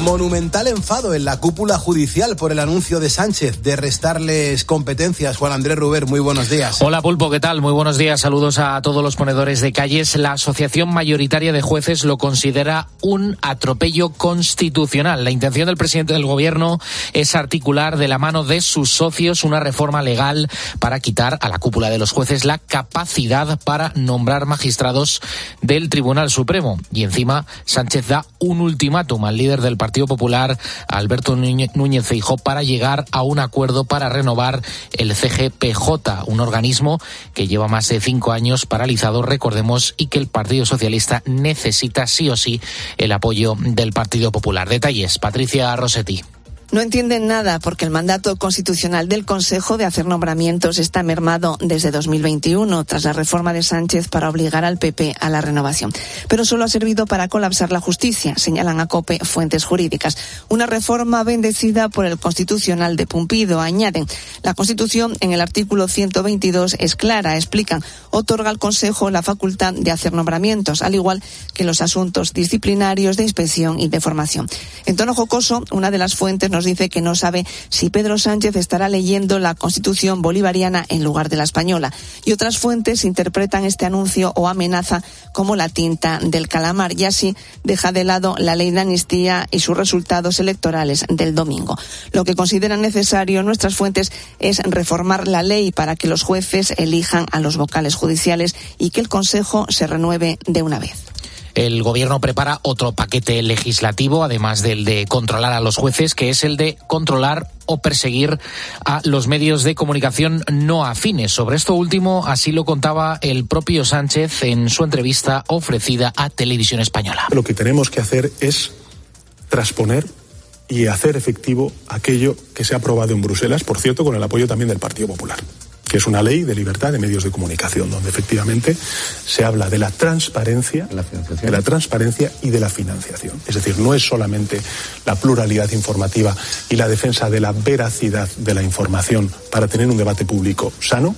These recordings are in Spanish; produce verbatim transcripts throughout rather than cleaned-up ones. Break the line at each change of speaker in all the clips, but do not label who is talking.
Monumental enfado en la cúpula judicial por el anuncio de Sánchez de restarles competencias. Juan Andrés Ruber, muy buenos días.
Hola Pulpo, ¿qué tal? Muy buenos días. Saludos a todos los ponedores de calles. La Asociación Mayoritaria de Jueces lo considera un atropello constitucional. La intención del presidente del Gobierno es articular de la mano de sus socios una reforma legal para quitar a la cúpula de los jueces la capacidad para nombrar magistrados del Tribunal Supremo. Y encima Sánchez da un ultimátum al líder del Partido Popular, Alberto Núñez Feijóo, para llegar a un acuerdo para renovar el C G P J, un organismo que lleva más de cinco años paralizado, recordemos, y que el Partido Socialista necesita sí o sí el apoyo del Partido Popular. Detalles, Patricia Rossetti.
No entienden nada porque el mandato constitucional del Consejo de hacer nombramientos está mermado desde dos mil veintiuno, tras la reforma de Sánchez para obligar al P P a la renovación. Pero solo ha servido para colapsar la justicia, señalan a COPE fuentes jurídicas. Una reforma bendecida por el Constitucional de Pumpido, añaden. La Constitución, en el artículo ciento veintidós, es clara, explican. Otorga al Consejo la facultad de hacer nombramientos, al igual que los asuntos disciplinarios de inspección y de formación. En tono jocoso, una de las fuentes nos dice que no sabe si Pedro Sánchez estará leyendo la Constitución bolivariana en lugar de la española. Y otras fuentes interpretan este anuncio o amenaza como la tinta del calamar, y así deja de lado la ley de amnistía y sus resultados electorales del domingo. Lo que consideran necesario nuestras fuentes es reformar la ley para que los jueces elijan a los vocales judiciales y que el Consejo se renueve de una vez.
El Gobierno prepara otro paquete legislativo, además del de controlar a los jueces, que es el de controlar o perseguir a los medios de comunicación no afines. Sobre esto último, así lo contaba el propio Sánchez en su entrevista ofrecida a Televisión Española.
Lo que tenemos que hacer es transponer y hacer efectivo aquello que se ha aprobado en Bruselas, por cierto, con el apoyo también del Partido Popular, que es una ley de libertad de medios de comunicación, donde efectivamente se habla de la transparencia, la de la transparencia y de la financiación. Es decir, no es solamente la pluralidad informativa y la defensa de la veracidad de la información para tener un debate público sano,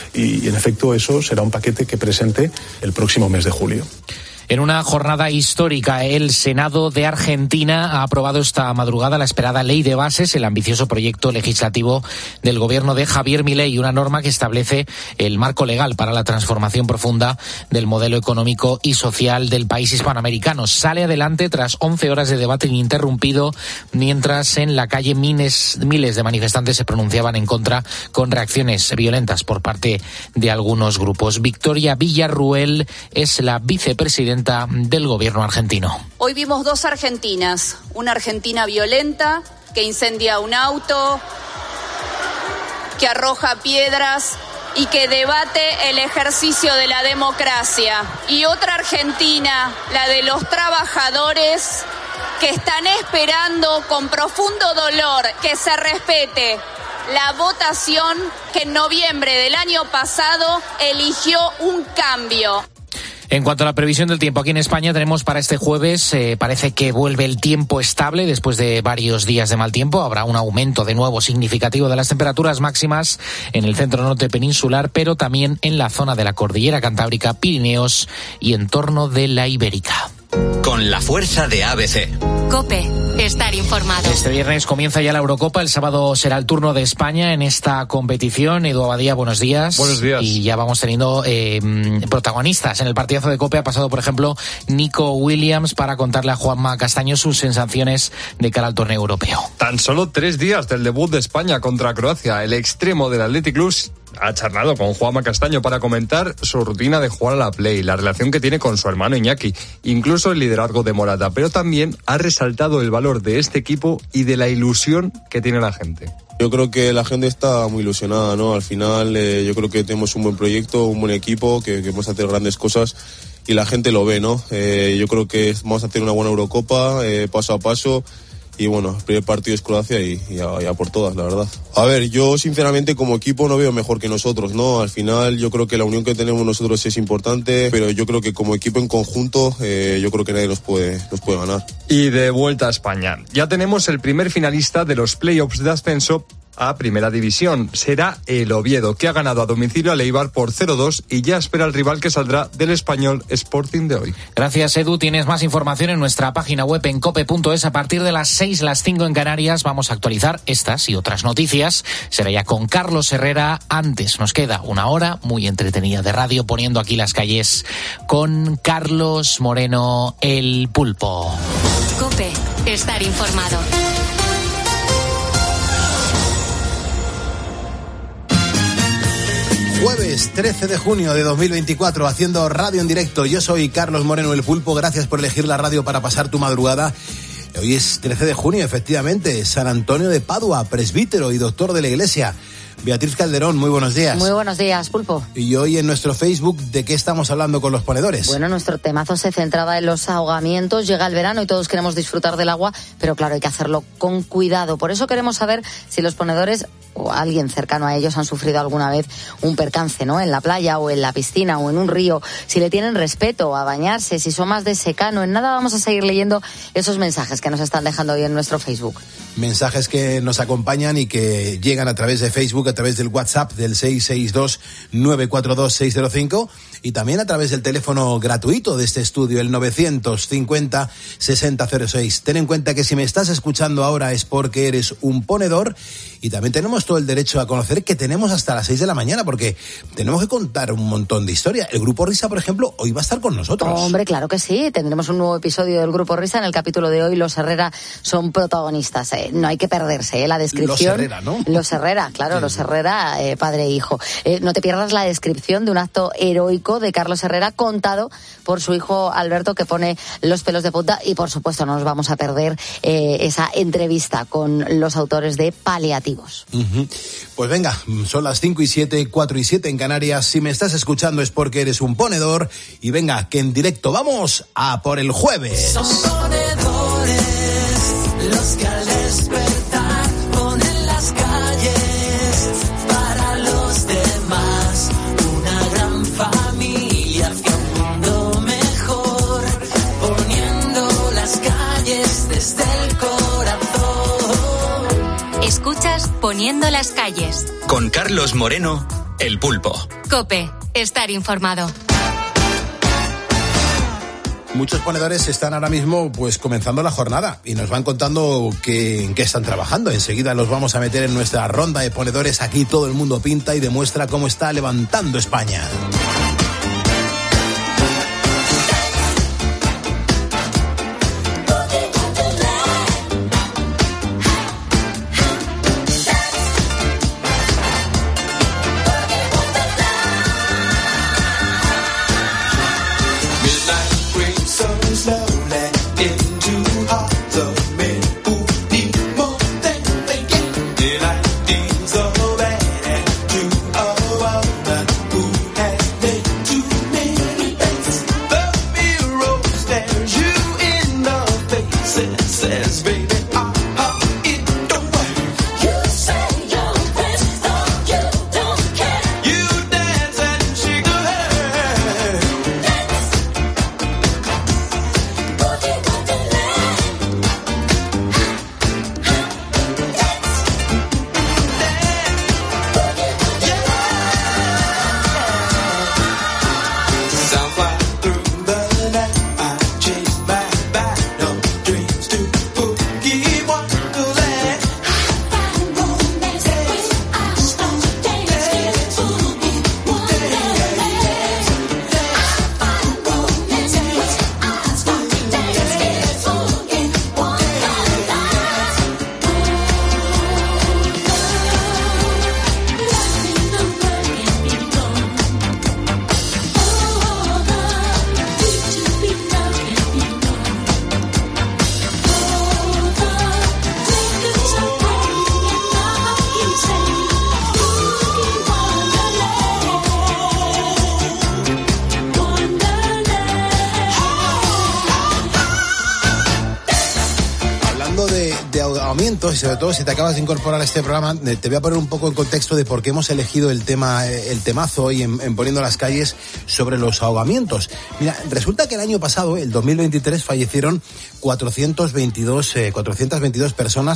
y en efecto eso será un paquete que presente el próximo mes de julio.
En una jornada histórica, el Senado de Argentina ha aprobado esta madrugada la esperada Ley de Bases, el ambicioso proyecto legislativo del gobierno de Javier Milei, una norma que establece el marco legal para la transformación profunda del modelo económico y social del país hispanoamericano. Sale adelante tras once horas de debate ininterrumpido, mientras en la calle miles, miles de manifestantes se pronunciaban en contra, con reacciones violentas por parte de algunos grupos. Victoria Villarruel es la vicepresidenta del gobierno argentino.
Hoy vimos dos Argentinas, una Argentina violenta que incendia un auto, que arroja piedras y que debate el ejercicio de la democracia, y otra Argentina, la de los trabajadores que están esperando con profundo dolor que se respete la votación que en noviembre del año pasado eligió un cambio.
En cuanto a la previsión del tiempo, aquí en España tenemos para este jueves, eh, parece que vuelve el tiempo estable después de varios días de mal tiempo. Habrá un aumento de nuevo significativo de las temperaturas máximas en el centro norte peninsular, pero también en la zona de la cordillera Cantábrica, Pirineos y en torno de la Ibérica.
Con la fuerza de A B C.
COPE, estar informado.
Este viernes comienza ya la Eurocopa, el sábado será el turno de España en esta competición. Edu Abadía, buenos días.
Buenos días.
Y ya vamos teniendo eh, protagonistas. En el partidazo de COPE ha pasado, por ejemplo, Nico Williams para contarle a Juanma Castaño sus sensaciones de cara al torneo europeo.
Tan solo tres días del debut de España contra Croacia, el extremo del Athletic Club ha charlado con Juanma Castaño para comentar su rutina de jugar a la Play, la relación que tiene con su hermano Iñaki, incluso el liderazgo de Morata, pero también ha resaltado el valor de este equipo y de la ilusión que tiene la gente.
Yo creo que la gente está muy ilusionada, ¿no? Al final eh, yo creo que tenemos un buen proyecto, un buen equipo, que, que vamos a hacer grandes cosas y la gente lo ve, ¿no? Eh, yo creo que vamos a hacer una buena Eurocopa, eh, paso a paso. Y bueno, el primer partido es Croacia y, y, a, y a por todas, la verdad. A ver, yo sinceramente como equipo no veo mejor que nosotros, ¿no? Al final yo creo que la unión que tenemos nosotros es importante, pero yo creo que como equipo en conjunto, eh, yo creo que nadie nos puede, nos puede ganar.
Y de vuelta a España, ya tenemos el primer finalista de los playoffs de ascenso a Primera División. Será el Oviedo, que ha ganado a domicilio al Eibar por cero dos y ya espera al rival que saldrá del Español Sporting de hoy.
Gracias, Edu. Tienes más información en nuestra página web en cope punto es. A partir de las seis, las cinco en Canarias, vamos a actualizar estas y otras noticias. Será ya con Carlos Herrera. Antes nos queda una hora muy entretenida de radio, poniendo aquí las calles con Carlos Moreno, el Pulpo.
COPE, estar informado.
Jueves trece de junio de dos mil veinticuatro, haciendo radio en directo. Yo soy Carlos Moreno, el Pulpo. Gracias por elegir la radio para pasar tu madrugada. Hoy es trece de junio, efectivamente. San Antonio de Padua, presbítero y doctor de la Iglesia. Beatriz Calderón, muy buenos días.
Muy buenos días, Pulpo.
Y hoy en nuestro Facebook, ¿de qué estamos hablando con los ponedores?
Bueno, nuestro temazo se centraba en los ahogamientos. Llega el verano y todos queremos disfrutar del agua, pero claro, hay que hacerlo con cuidado. Por eso queremos saber si los ponedores o alguien cercano a ellos han sufrido alguna vez un percance, ¿no? En la playa o en la piscina o en un río, si le tienen respeto a bañarse, si son más de secano. En nada vamos a seguir leyendo esos mensajes que nos están dejando hoy en nuestro Facebook.
Mensajes que nos acompañan y que llegan a través de Facebook, a través del WhatsApp del seis seis dos, nueve cuatro dos, seis cero cinco y también a través del teléfono gratuito de este estudio, el novecientos cincuenta, sesenta cero seis. Ten en cuenta que si me estás escuchando ahora es porque eres un ponedor y también tenemos todo el derecho a conocer que tenemos hasta las seis de la mañana porque tenemos que contar un montón de historia. El Grupo Risa, por ejemplo, hoy va a estar con nosotros.
Hombre, claro que sí. Tendremos un nuevo episodio del Grupo Risa. En el capítulo de hoy los Herrera son protagonistas. Eh, no hay que perderse, ¿eh? La descripción.
Los Herrera, ¿no?
Los Herrera, claro, sí. Los Herrera, eh, padre e hijo. Eh, no te pierdas la descripción de un acto heroico de Carlos Herrera contado por su hijo Alberto, que pone los pelos de punta, y por supuesto no nos vamos a perder eh, esa entrevista con los autores de Paliativos.
Uh-huh. Pues venga, son las cinco y siete, cuatro y siete en Canarias. Si me estás escuchando es porque eres un ponedor y venga, que en directo vamos a por el jueves.
Son ponedores los que al despertar ponen las calles para los demás, una gran familia hacia un mundo mejor, poniendo las calles desde el corazón.
Escuchas Poniendo las calles
con Carlos Moreno, el Pulpo.
COPE, estar informado.
Muchos ponedores están ahora mismo pues comenzando la jornada y nos van contando que, en qué están trabajando. Enseguida los vamos a meter en nuestra ronda de ponedores. Aquí todo el mundo pinta y demuestra cómo está levantando España. Y sobre todo si te acabas de incorporar a este programa, te voy a poner un poco en contexto de por qué hemos elegido el tema, el temazo hoy en, en Poniendo las Calles sobre los ahogamientos. Mira, resulta que el año pasado, el dos mil veintitrés, fallecieron cuatrocientas veintidós, eh, cuatrocientas veintidós personas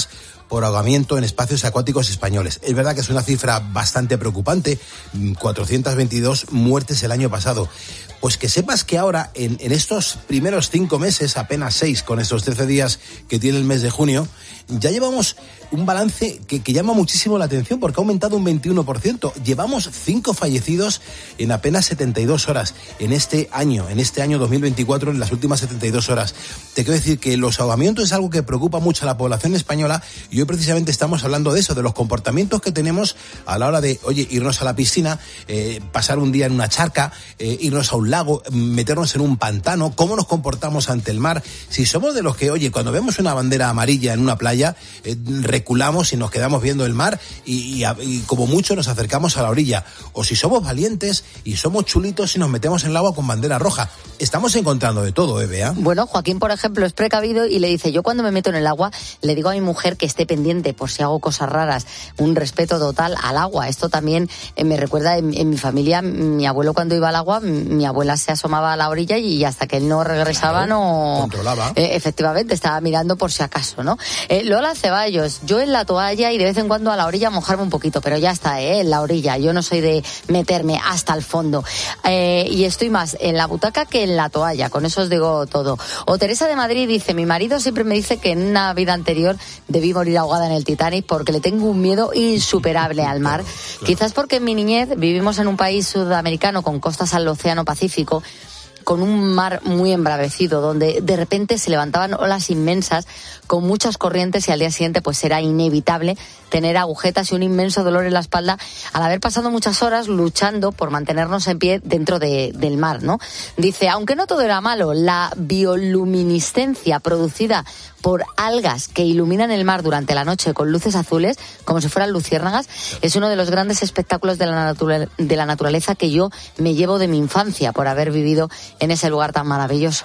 por ahogamiento en espacios acuáticos españoles. Es verdad que es una cifra bastante preocupante, cuatrocientas veintidós muertes el año pasado. Pues que sepas que ahora, en, en estos primeros cinco meses, apenas seis, con estos trece días que tiene el mes de junio, ya llevamos un balance que, que llama muchísimo la atención porque ha aumentado un veintiuno por ciento. Llevamos cinco fallecidos en apenas setenta y dos horas en este año, en este año dos mil veinticuatro, en las últimas setenta y dos horas. Te quiero decir que los ahogamientos es algo que preocupa mucho a la población española y hoy precisamente estamos hablando de eso, de los comportamientos que tenemos a la hora de, oye, irnos a la piscina, eh, pasar un día en una charca, eh, irnos a un lago, meternos en un pantano, cómo nos comportamos ante el mar. Si somos de los que, oye, cuando vemos una bandera amarilla en una playa, eh, reculamos y nos quedamos viendo el mar y, y, y como mucho nos acercamos a la orilla. O si somos valientes y somos chulitos y nos metemos en el agua con bandera roja. Estamos encontrando de todo, ¿eh, Bea?
Bueno, Joaquín, por ejemplo, es precavido y le dice, yo cuando me meto en el agua le digo a mi mujer que esté pendiente por si hago cosas raras, un respeto total al agua. Esto también eh, me recuerda en, en mi familia, mi abuelo cuando iba al agua, mi abuela se asomaba a la orilla y hasta que él no regresaba, claro, no...
Controlaba.
Eh, efectivamente, estaba mirando por si acaso, ¿no? Eh, Lola Ceballos, yo en la toalla y de vez en cuando a la orilla mojarme un poquito, pero ya está, ¿eh? En la orilla. Yo no soy de meterme hasta el fondo. Eh, y estoy más en la butaca que en la toalla, con eso os digo todo. O Teresa de Madrid dice, mi marido siempre me dice que en una vida anterior debí morir ahogada en el Titanic porque le tengo un miedo insuperable al mar. Claro, claro. Quizás porque en mi niñez vivimos en un país sudamericano con costas al Océano Pacífico, con un mar muy embravecido, donde de repente se levantaban olas inmensas con muchas corrientes y al día siguiente pues era inevitable tener agujetas y un inmenso dolor en la espalda al haber pasado muchas horas luchando por mantenernos en pie dentro de, del mar, ¿no? Dice, aunque no todo era malo, la bioluminiscencia producida por algas que iluminan el mar durante la noche con luces azules, como si fueran luciérnagas, es uno de los grandes espectáculos de la, natura- de la naturaleza que yo me llevo de mi infancia por haber vivido en ese lugar tan maravilloso.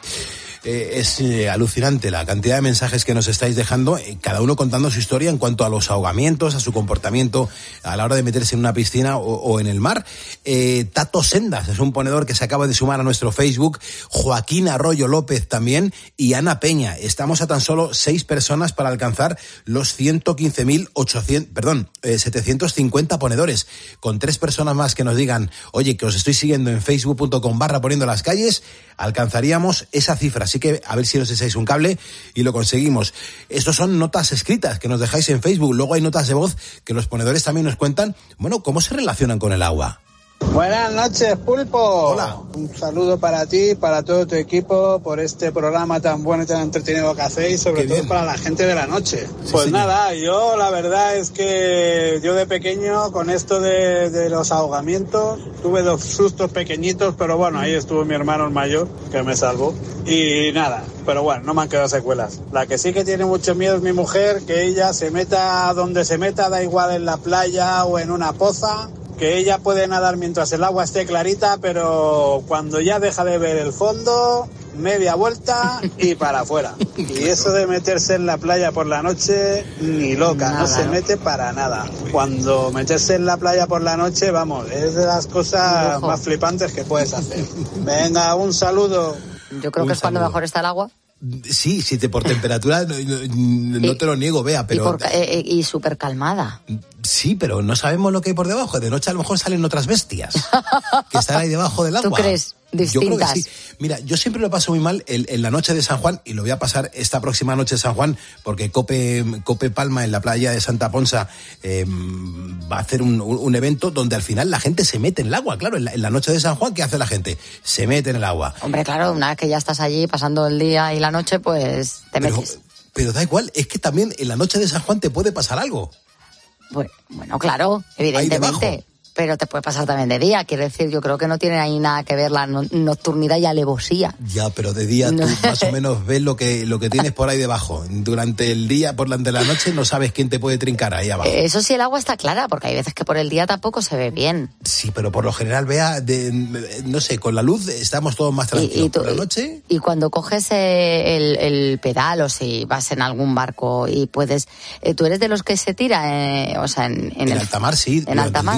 Eh, es eh, alucinante la cantidad de mensajes que nos estáis dejando, eh, cada uno contando su historia en cuanto a los ahogamientos, a su comportamiento a la hora de meterse en una piscina o, o en el mar. Eh, Tato Sendas es un ponedor que se acaba de sumar a nuestro Facebook, Joaquín Arroyo López también y Ana Peña. Estamos a tan solo seis personas para alcanzar los ciento quince mil ochocientos, perdón, eh, setecientos cincuenta ponedores. Con tres personas más que nos digan, oye, que os estoy siguiendo en facebook punto com barra poniendo las calles, alcanzaríamos esa cifra. Así que a ver si nos echáis un cable y lo conseguimos. Estos son notas escritas que nos dejáis en Facebook. Luego hay notas de voz que los ponedores también nos cuentan, bueno, cómo se relacionan con el agua.
Buenas noches, Pulpo.
Hola.
Un saludo para ti, para todo tu equipo, por este programa tan bueno y tan entretenido que hacéis, sobre
Qué
todo
bien.
para la gente de la noche.
Sí,
pues
señor.
nada, yo la verdad es que yo de pequeño, con esto de, de los ahogamientos, tuve dos sustos pequeñitos, pero bueno, ahí estuvo mi hermano el mayor, que me salvó. Y nada, pero bueno, no me han quedado secuelas. La que sí que tiene mucho miedo es mi mujer, que ella se meta donde se meta, da igual en la playa o en una poza, que ella puede nadar mientras el agua esté clarita, pero cuando ya deja de ver el fondo, media vuelta y para afuera. Y eso de meterse en la playa por la noche, ni loca,
Nada,
no se
¿no?
mete para nada. Cuando meterse en la playa por la noche, vamos, es de las cosas
Ojo.
más flipantes que puedes hacer. Venga, un saludo.
Yo creo
Un
que es cuando
saludo.
mejor está el agua.
Sí, sí, te, por temperatura no, no- no
Y-
te lo niego, Bea, pero...
Y, por ca- eh, eh, y súper calmada.
Sí, pero no sabemos lo que hay por debajo. De noche a lo mejor salen otras bestias que están ahí debajo del agua.
¿Tú crees?
Yo creo que
Distintas.
sí. Mira, yo siempre lo paso muy mal en, en la noche de San Juan, y lo voy a pasar esta próxima noche de San Juan, porque Cope, Cope Palma en la playa de Santa Ponsa eh, va a hacer un, un- un evento donde al final la gente se mete en el agua. Claro, en la, en la noche de San Juan, ¿qué hace la gente? Se mete en el agua.
Hombre, claro, una vez que ya estás allí pasando el día y la noche, pues te
Pero,
metes.
pero da igual, es que también en la noche de San Juan te puede pasar algo.
Bueno, bueno, claro, evidentemente.
debajo.
Pero te puede pasar también de día. Quiero decir, yo creo que no tiene ahí nada que ver la no- nocturnidad y alevosía.
Ya, pero de día tú más o menos ves lo que, lo que tienes por ahí debajo. Durante el día, por delante de la noche, no sabes quién te puede trincar ahí abajo.
Eso sí, el agua está clara, porque hay veces que por el día tampoco se ve bien.
Sí, pero por lo general, vea, de, no sé, con la luz estamos todos más tranquilos.
Y- y tú-
por la noche,
Y cuando coges eh, el, el pedal o si vas en algún barco y puedes... eh, ¿Tú eres de los que se tira, eh, o sea, en, en
en
el...
alta mar sí,
en
durante
alta
el
mar?
día sí, claro.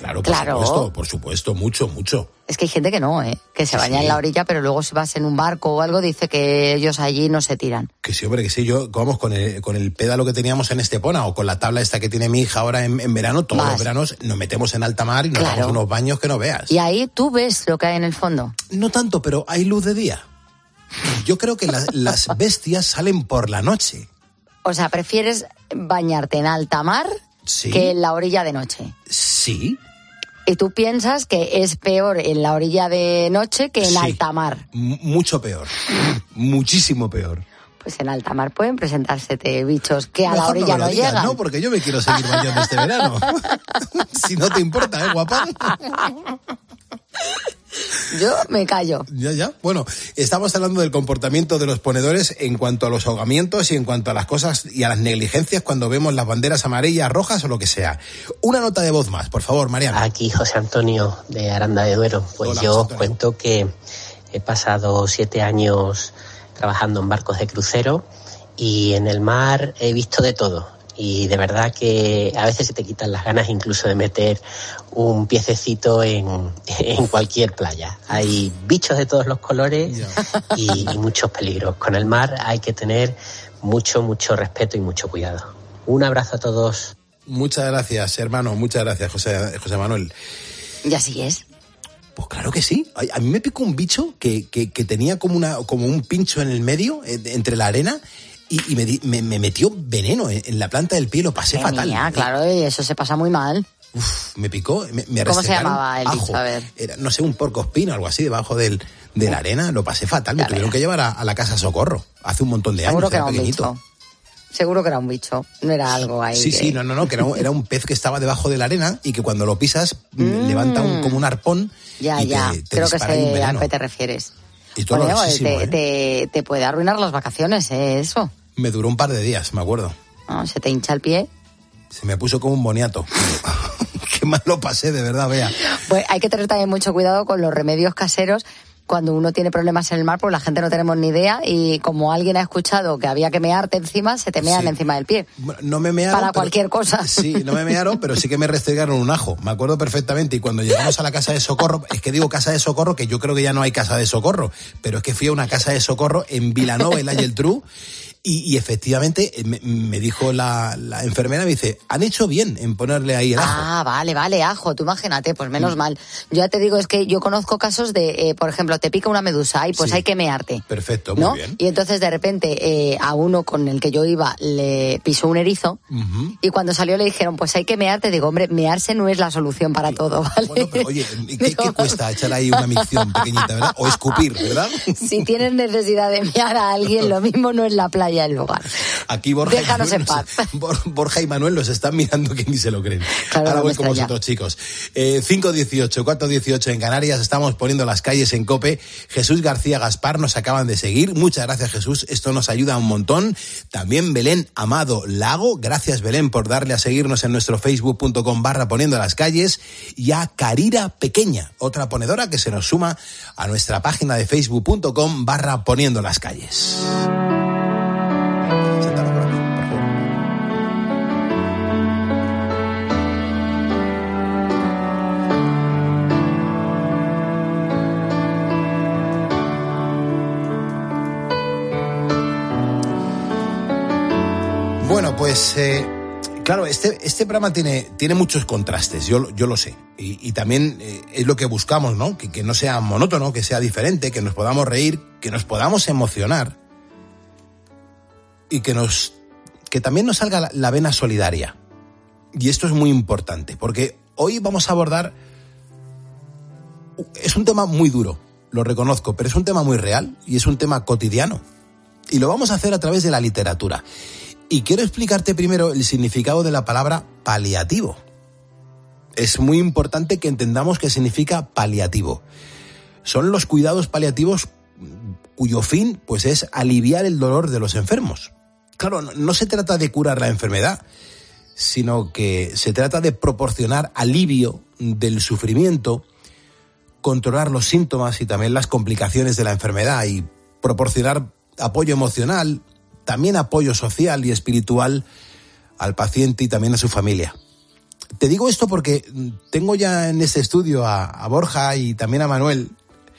claro, por
Claro.
supuesto, por supuesto, mucho, mucho.
Es que hay gente que no, ¿eh? Que se
Sí,
baña
sí.
en la orilla, pero luego si vas en un barco o algo, dice que ellos allí no se tiran.
Que sí, hombre, que sí, yo, vamos, con el, con el pédalo que teníamos en Estepona o con la tabla esta que tiene mi hija ahora en, en verano, todos
Vas.
los veranos nos metemos en alta mar y nos
Claro.
damos unos baños que no veas.
Y ahí tú ves lo que hay en el fondo.
No tanto, pero hay luz de día. Yo creo que las, las bestias salen por la noche.
O sea, prefieres bañarte en alta mar
Sí.
que en la orilla de noche.
Sí.
Y tú piensas que es peor en la orilla de noche que en
Sí.
alta mar.
M- mucho peor. Muchísimo peor.
Pues en alta mar pueden presentársete bichos que a la
Mejor no
orilla
me lo
no,
digas,
llegan.
No, porque yo me quiero seguir bañando este verano. Si no te importa, ¿eh, guapa?
Yo me callo.
Ya, ya. Bueno, estamos hablando del comportamiento de los ponedores en cuanto a los ahogamientos y en cuanto a las cosas y a las negligencias cuando vemos las banderas amarillas, rojas o lo que sea. Una nota de voz más, por favor, Mariana.
Aquí José Antonio de Aranda de Duero. Pues
Hola,
yo
José
os
Antonio.
cuento que he pasado siete años trabajando en barcos de crucero y en el mar he visto de todo. Y de verdad que a veces se te quitan las ganas incluso de meter un piececito en, en cualquier playa. Hay bichos de todos los colores y, y muchos peligros. Con el mar hay que tener mucho, mucho respeto y mucho cuidado. Un abrazo a todos.
Muchas gracias, hermano. Muchas gracias, José, José Manuel.
Y así es.
Pues claro que sí. A, a mí me picó un bicho que, que, que tenía como, una, como un pincho en el medio, eh, entre la arena, y, y me, di- me, me metió veneno en, en la planta del pie, lo pasé
Qué
fatal.
mía, claro, y eso se pasa muy mal.
Uf, me picó, me, me
¿Cómo se
restregaron
llamaba el
ajo.
bicho? A ver.
Era, no sé, un porcospino o algo así debajo del, de la arena, lo pasé fatal. Me
Ya
tuvieron
veas.
que llevar a, a la casa Socorro hace un montón de
Seguro
años.
que era un
pequeñito.
bicho. Seguro que era un bicho. No era algo ahí.
Sí,
que-
sí, no, no, no, que era un, era un pez que estaba debajo de la arena y que cuando lo pisas mm. levanta un, como un arpón.
Ya,
y
ya.
Te, te
Creo que
dispara ahí un
sé al
veneno.
que te refieres.
Y
Bueno,
dolorosísimo,
te,
¿eh?
te, te puede arruinar las vacaciones, ¿eh? Eso.
Me duró un par de días, me acuerdo.
No, se te hincha el pie.
Se me puso como un boniato. Qué mal lo pasé, de verdad, vea.
Pues hay que tener también mucho cuidado con los remedios caseros cuando uno tiene problemas en el mar, pues la gente no tenemos ni idea y como alguien ha escuchado que había que mearte encima, se te mean
Sí.
encima del pie.
Bueno, no me mearon.
Para
pero-
cualquier cosa.
Sí, no me mearon, pero sí que me restregaron un ajo. Me acuerdo perfectamente. Y cuando llegamos a la casa de socorro, es que digo casa de socorro, que yo creo que ya no hay casa de socorro, pero es que fui a una casa de socorro en Vilanova y la Geltrú. Y, y efectivamente me, me dijo la, la enfermera, me dice, han hecho bien en ponerle ahí el ajo.
Ah, vale, vale, ajo, tú imagínate, pues menos mal. Yo ya te digo, es que yo conozco casos de, eh, por ejemplo, te pica una medusa y pues
Sí.
hay que mearte.
Perfecto, muy
¿No?
bien.
Y entonces de repente eh, a uno con el que yo iba le pisó un erizo
Ujú.
y cuando salió le dijeron, pues hay que mearte. Digo, hombre, mearse no es la solución para todo, ¿vale?
Bueno, pero oye, ¿qué, qué cuesta echar ahí una micción pequeñita, verdad? O escupir, ¿verdad?
Si tienes necesidad de mear a alguien, lo mismo no es la playa el lugar.
Aquí Borja y,
Déjanos
Manuel
en paz.
nos- Bor- Borja y Manuel los están mirando que ni se lo creen.
Claro,
Ahora
no
voy
me
con
extraña.
vosotros, chicos. Eh, cinco dieciocho, cuatro dieciocho en Canarias, estamos poniendo las calles en COPE. Jesús García Gaspar nos acaban de seguir. Muchas gracias, Jesús. Esto nos ayuda un montón. También Belén Amado Lago. Gracias, Belén, por darle a seguirnos en nuestro facebook.com barra poniendo las calles. Y a Carira Pequeña, otra ponedora que se nos suma a nuestra página de facebook.com barra poniendo las calles. Sentado por aquí, por favor. Bueno, pues eh, claro, este, este programa tiene, tiene muchos contrastes, yo, yo lo sé. Y, y también eh, es lo que buscamos, ¿no? Que, que no sea monótono, que sea diferente, que nos podamos reír, que nos podamos emocionar y que, nos, que también nos salga la, la vena solidaria. Y esto es muy importante, porque hoy vamos a abordar... Es un tema muy duro, lo reconozco, pero es un tema muy real y es un tema cotidiano. Y lo vamos a hacer a través de la literatura. Y quiero explicarte primero el significado de la palabra paliativo. Es muy importante que entendamos qué significa paliativo. Son los cuidados paliativos cuyo fin, pues, es aliviar el dolor de los enfermos. Claro, no, no se trata de curar la enfermedad, sino que se trata de proporcionar alivio del sufrimiento, controlar los síntomas y también las complicaciones de la enfermedad y proporcionar apoyo emocional, también apoyo social y espiritual al paciente y también a su familia. te digo esto porque tengo ya en este estudio a, a Borja y también a Manuel,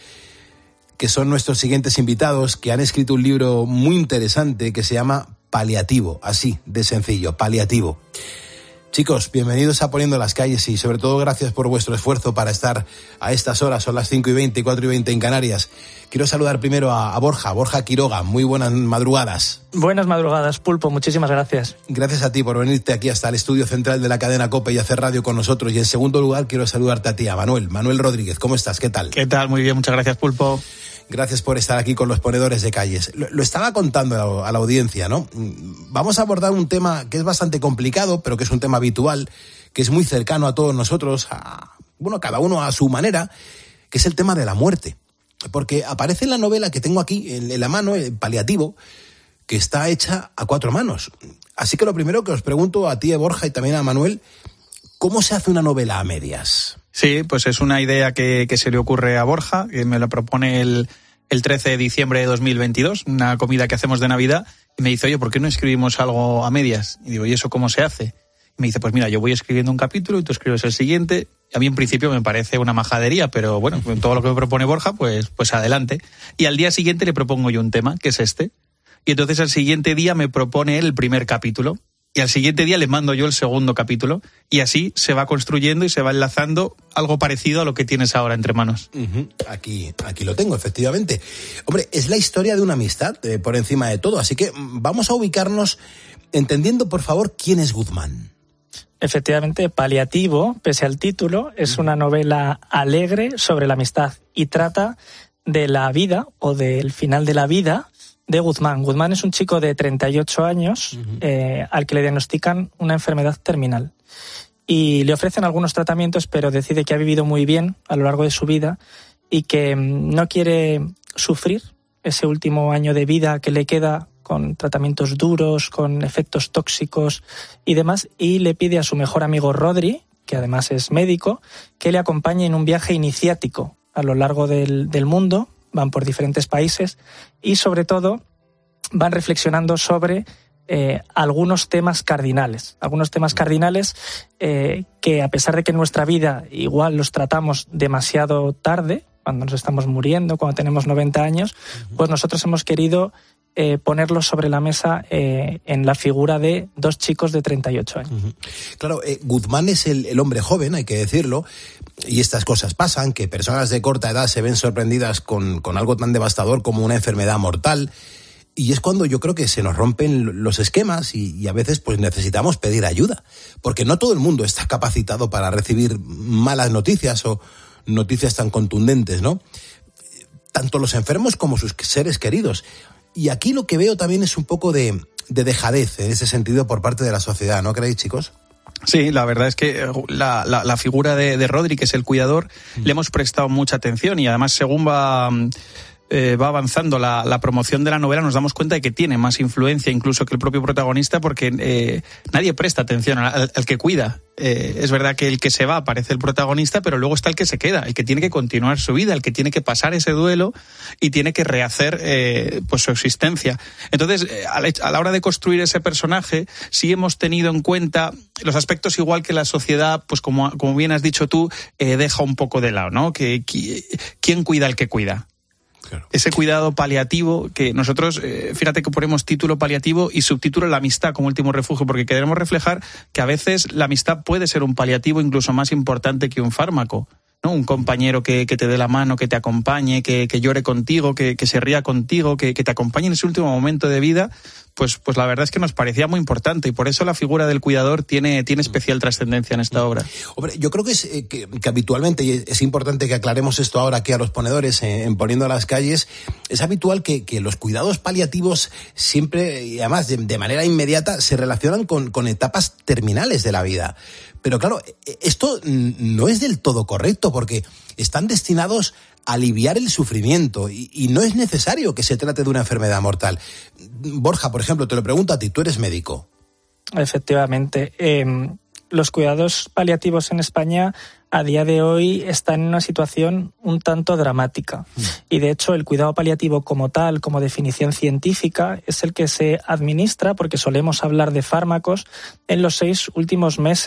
que son nuestros siguientes invitados, que han escrito un libro muy interesante que se llama Paliativo, así de sencillo, Paliativo. Chicos, bienvenidos a Poniendo las Calles y sobre todo gracias por vuestro esfuerzo para estar a estas horas, son las cinco y veinte, cuatro y veinte en Canarias. Quiero saludar primero a, a Borja, Borja Quiroga, muy buenas madrugadas.
Buenas madrugadas, Pulpo, muchísimas gracias.
Gracias a ti por venirte aquí hasta el estudio central de la cadena COPE y hacer radio con nosotros. Y en segundo lugar quiero saludarte a ti, a Manuel, Manuel Rodríguez, ¿cómo estás? ¿Qué tal?
¿Qué tal? Muy bien, muchas gracias, Pulpo.
Gracias por estar aquí con los ponedores de calles. Lo, lo estaba contando a la audiencia, ¿no? Vamos a abordar un tema que es bastante complicado, pero que es un tema habitual, que es muy cercano a todos nosotros, a, bueno, cada uno a su manera, que es el tema de la muerte. Porque aparece en la novela que tengo aquí, en, en la mano, el Paliativo, que está hecha a cuatro manos. Así que lo primero que os pregunto a ti, Borja, y también a Manuel, ¿cómo se hace una novela a medias?
Sí, pues es una idea que, que se le ocurre a Borja, que me la propone el, el trece de diciembre de dos mil veintidós, una comida que hacemos de Navidad, y me dice, oye, ¿por qué no escribimos algo a medias? Y digo, ¿y eso cómo se hace? Y me dice, pues mira, yo voy escribiendo un capítulo y tú escribes el siguiente. A mí en principio me parece una majadería, pero bueno, con todo lo que me propone Borja, pues, pues adelante. Y al día siguiente le propongo yo un tema, que es este. Y entonces al siguiente día me propone él el primer capítulo. Y al siguiente día le mando yo el segundo capítulo y así se va construyendo y se va enlazando algo parecido a lo que tienes ahora entre manos.
Uh-huh. Aquí, aquí lo tengo, efectivamente. Hombre, es la historia de una amistad eh, por encima de todo, así que vamos a ubicarnos entendiendo, por favor, quién es Guzmán.
Efectivamente, Paliativo, pese al título, es una novela alegre sobre la amistad y trata de la vida o del final de la vida de Guzmán. Guzmán es un chico de treinta y ocho años uh-huh. eh, al que le diagnostican una enfermedad terminal y le ofrecen algunos tratamientos, pero decide que ha vivido muy bien a lo largo de su vida y que no quiere sufrir ese último año de vida que le queda con tratamientos duros, con efectos tóxicos y demás, y le pide a su mejor amigo Rodri, que además es médico, que le acompañe en un viaje iniciático a lo largo del, del mundo. Van por diferentes países y sobre todo van reflexionando sobre eh, algunos temas cardinales, algunos temas cardinales eh, que a pesar de que en nuestra vida igual los tratamos demasiado tarde, cuando nos estamos muriendo, cuando tenemos noventa años, pues nosotros hemos querido eh, ponerlos sobre la mesa eh, en la figura de dos chicos de treinta y ocho años.
Uh-huh. Claro, eh, Guzmán es el, el hombre joven, hay que decirlo, y estas cosas pasan, que personas de corta edad se ven sorprendidas con, con algo tan devastador como una enfermedad mortal, y es cuando yo creo que se nos rompen los esquemas y, y a veces pues necesitamos pedir ayuda, porque no todo el mundo está capacitado para recibir malas noticias o noticias tan contundentes, ¿no? Tanto los enfermos como sus seres queridos. Y aquí lo que veo también es un poco de, de dejadez en ese sentido por parte de la sociedad, ¿no creéis, chicos?
Sí, la verdad es que la, la, la figura de, de Rodri, que es el cuidador, mm. le hemos prestado mucha atención y además según va... Eh, va avanzando la, la promoción de la novela, nos damos cuenta de que tiene más influencia incluso que el propio protagonista, porque eh, nadie presta atención al, al que cuida. Eh, es verdad que el que se va parece el protagonista, pero luego está el que se queda, el que tiene que continuar su vida, el que tiene que pasar ese duelo y tiene que rehacer eh, pues su existencia. Entonces, eh, a, la, a la hora de construir ese personaje, sí hemos tenido en cuenta los aspectos igual que la sociedad, pues como, como bien has dicho tú, eh, deja un poco de lado, ¿no? Que, que, ¿quién cuida al que cuida? Claro. Ese cuidado paliativo que nosotros, eh, fíjate que ponemos título paliativo y subtítulo la amistad como último refugio, porque queremos reflejar que a veces la amistad puede ser un paliativo incluso más importante que un fármaco, ¿no? Un compañero que, que te dé la mano, que te acompañe, que, que llore contigo, que, que se ría contigo, que, que te acompañe en ese último momento de vida, pues, pues la verdad es que nos parecía muy importante y por eso la figura del cuidador tiene, tiene especial trascendencia en esta obra.
Hombre, yo creo que es eh, que, que habitualmente, y es importante que aclaremos esto ahora aquí a los ponedores en, en Poniendo a las Calles, es habitual que, que los cuidados paliativos siempre, y además de, de manera inmediata, se relacionan con, con etapas terminales de la vida. Pero claro, esto no es del todo correcto porque están destinados a aliviar el sufrimiento y, y no es necesario que se trate de una enfermedad mortal. Borja, por ejemplo, te lo pregunto a ti, tú eres médico.
Efectivamente. Eh, los cuidados paliativos en España a día de hoy están en una situación un tanto dramática. Mm. Y de hecho el cuidado paliativo como tal, como definición científica, es el que se administra, porque solemos hablar de fármacos, en los seis últimos meses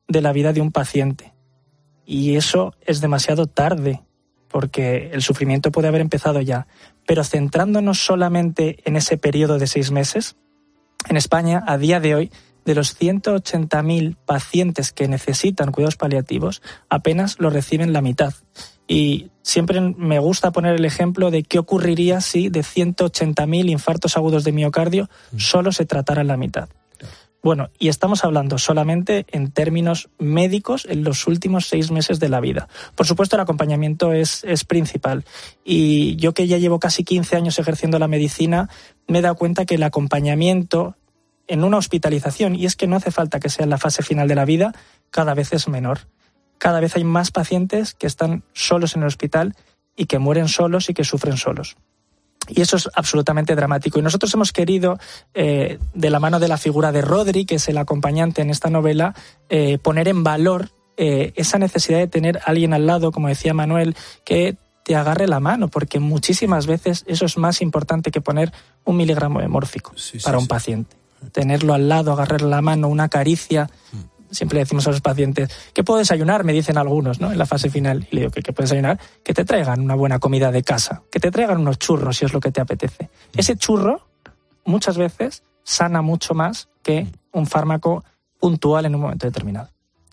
de la vida de un paciente. Y eso es demasiado tarde, porque el sufrimiento puede haber empezado ya. Pero centrándonos solamente en ese periodo de seis meses, en España, a día de hoy, de los ciento ochenta mil pacientes que necesitan cuidados paliativos, apenas lo reciben la mitad. Y siempre me gusta poner el ejemplo de qué ocurriría si de ciento ochenta mil infartos agudos de miocardio solo se tratara la mitad. Bueno, y estamos hablando solamente en términos médicos en los últimos seis meses de la vida. Por supuesto, el acompañamiento es, es principal. Y yo, que ya llevo casi quince años ejerciendo la medicina, me he dado cuenta que el acompañamiento en una hospitalización, y es que no hace falta que sea en la fase final de la vida, cada vez es menor. Cada vez hay más pacientes que están solos en el hospital y que mueren solos y que sufren solos. Y eso es absolutamente dramático. Y nosotros hemos querido, eh, de la mano de la figura de Rodri, que es el acompañante en esta novela, eh, poner en valor eh, esa necesidad de tener a alguien al lado, como decía Manuel, que te agarre la mano, porque muchísimas veces eso es más importante que poner un miligramo de mórfico sí, sí, para un sí. paciente. Tenerlo al lado, agarrarle la mano, una caricia. Siempre le decimos a los pacientes, ¿qué puedo desayunar? Me dicen algunos, ¿no? En la fase final. Y le digo, ¿qué, qué puedes desayunar? Que te traigan una buena comida de casa, que te traigan unos churros si es lo que te apetece. Ese churro muchas veces sana mucho más que un fármaco puntual en un momento determinado.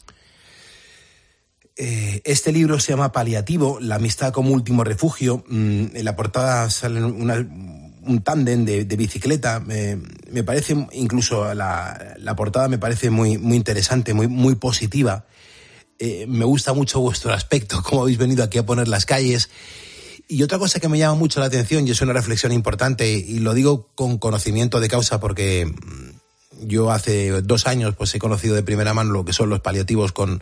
Eh, este libro se llama Paliativo, la amistad como último refugio. Mm, en la portada sale una... un tándem de, de bicicleta. Me, me parece, incluso la, la portada me parece muy, muy interesante, muy, muy positiva. Eh, me gusta mucho vuestro aspecto, cómo habéis venido aquí a poner las calles. Y otra cosa que me llama mucho la atención, y es una reflexión importante, y lo digo con conocimiento de causa porque yo hace dos años pues he conocido de primera mano lo que son los paliativos con,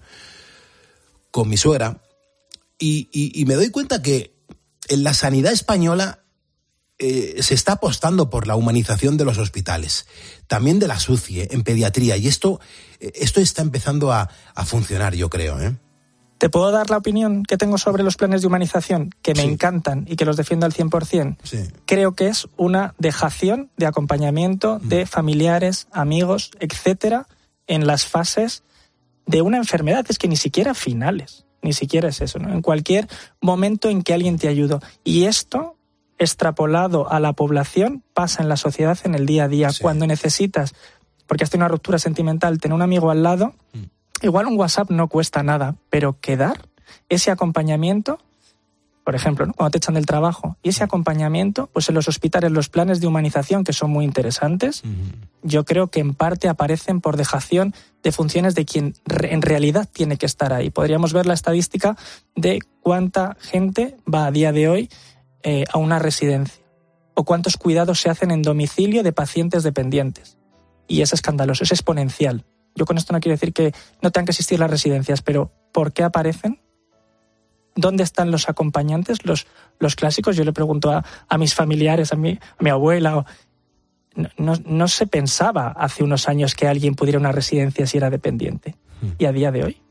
con mi suegra, y, y, y me doy cuenta que en la sanidad española Eh, se está apostando por la humanización de los hospitales, también de la S U C I, eh, en pediatría, y esto, eh, esto está empezando a, a funcionar, yo creo. ¿eh?
¿Te puedo dar la opinión que tengo sobre los planes de humanización? Que me sí. encantan y que los defiendo al cien por ciento.
Sí.
Creo que es una dejación de acompañamiento mm. de familiares, amigos, etcétera, en las fases de una enfermedad. Es que ni siquiera finales, ni siquiera es eso, ¿no? En cualquier momento en que alguien te ayude. Y esto, extrapolado a la población, pasa en la sociedad en el día a día. Sí. Cuando necesitas, porque has tenido una ruptura sentimental, tener un amigo al lado, mm. igual un WhatsApp no cuesta nada, pero quedar, ese acompañamiento, por ejemplo, ¿no? Cuando te echan del trabajo, y ese acompañamiento, pues en los hospitales, los planes de humanización, que son muy interesantes, mm. yo creo que en parte aparecen por dejación de funciones de quien en realidad tiene que estar ahí. Podríamos ver la estadística de cuánta gente va a día de hoy Eh, a una residencia, o cuántos cuidados se hacen en domicilio de pacientes dependientes. Y es escandaloso, es exponencial. Yo con esto no quiero decir que no tengan que existir las residencias, pero ¿por qué aparecen? ¿Dónde están los acompañantes, los, los clásicos? Yo le pregunto a, a mis familiares, a mi, a mi abuela. O, no, no, no se pensaba hace unos años que alguien pudiera ir a una residencia si era dependiente. Mm. Y a día de hoy.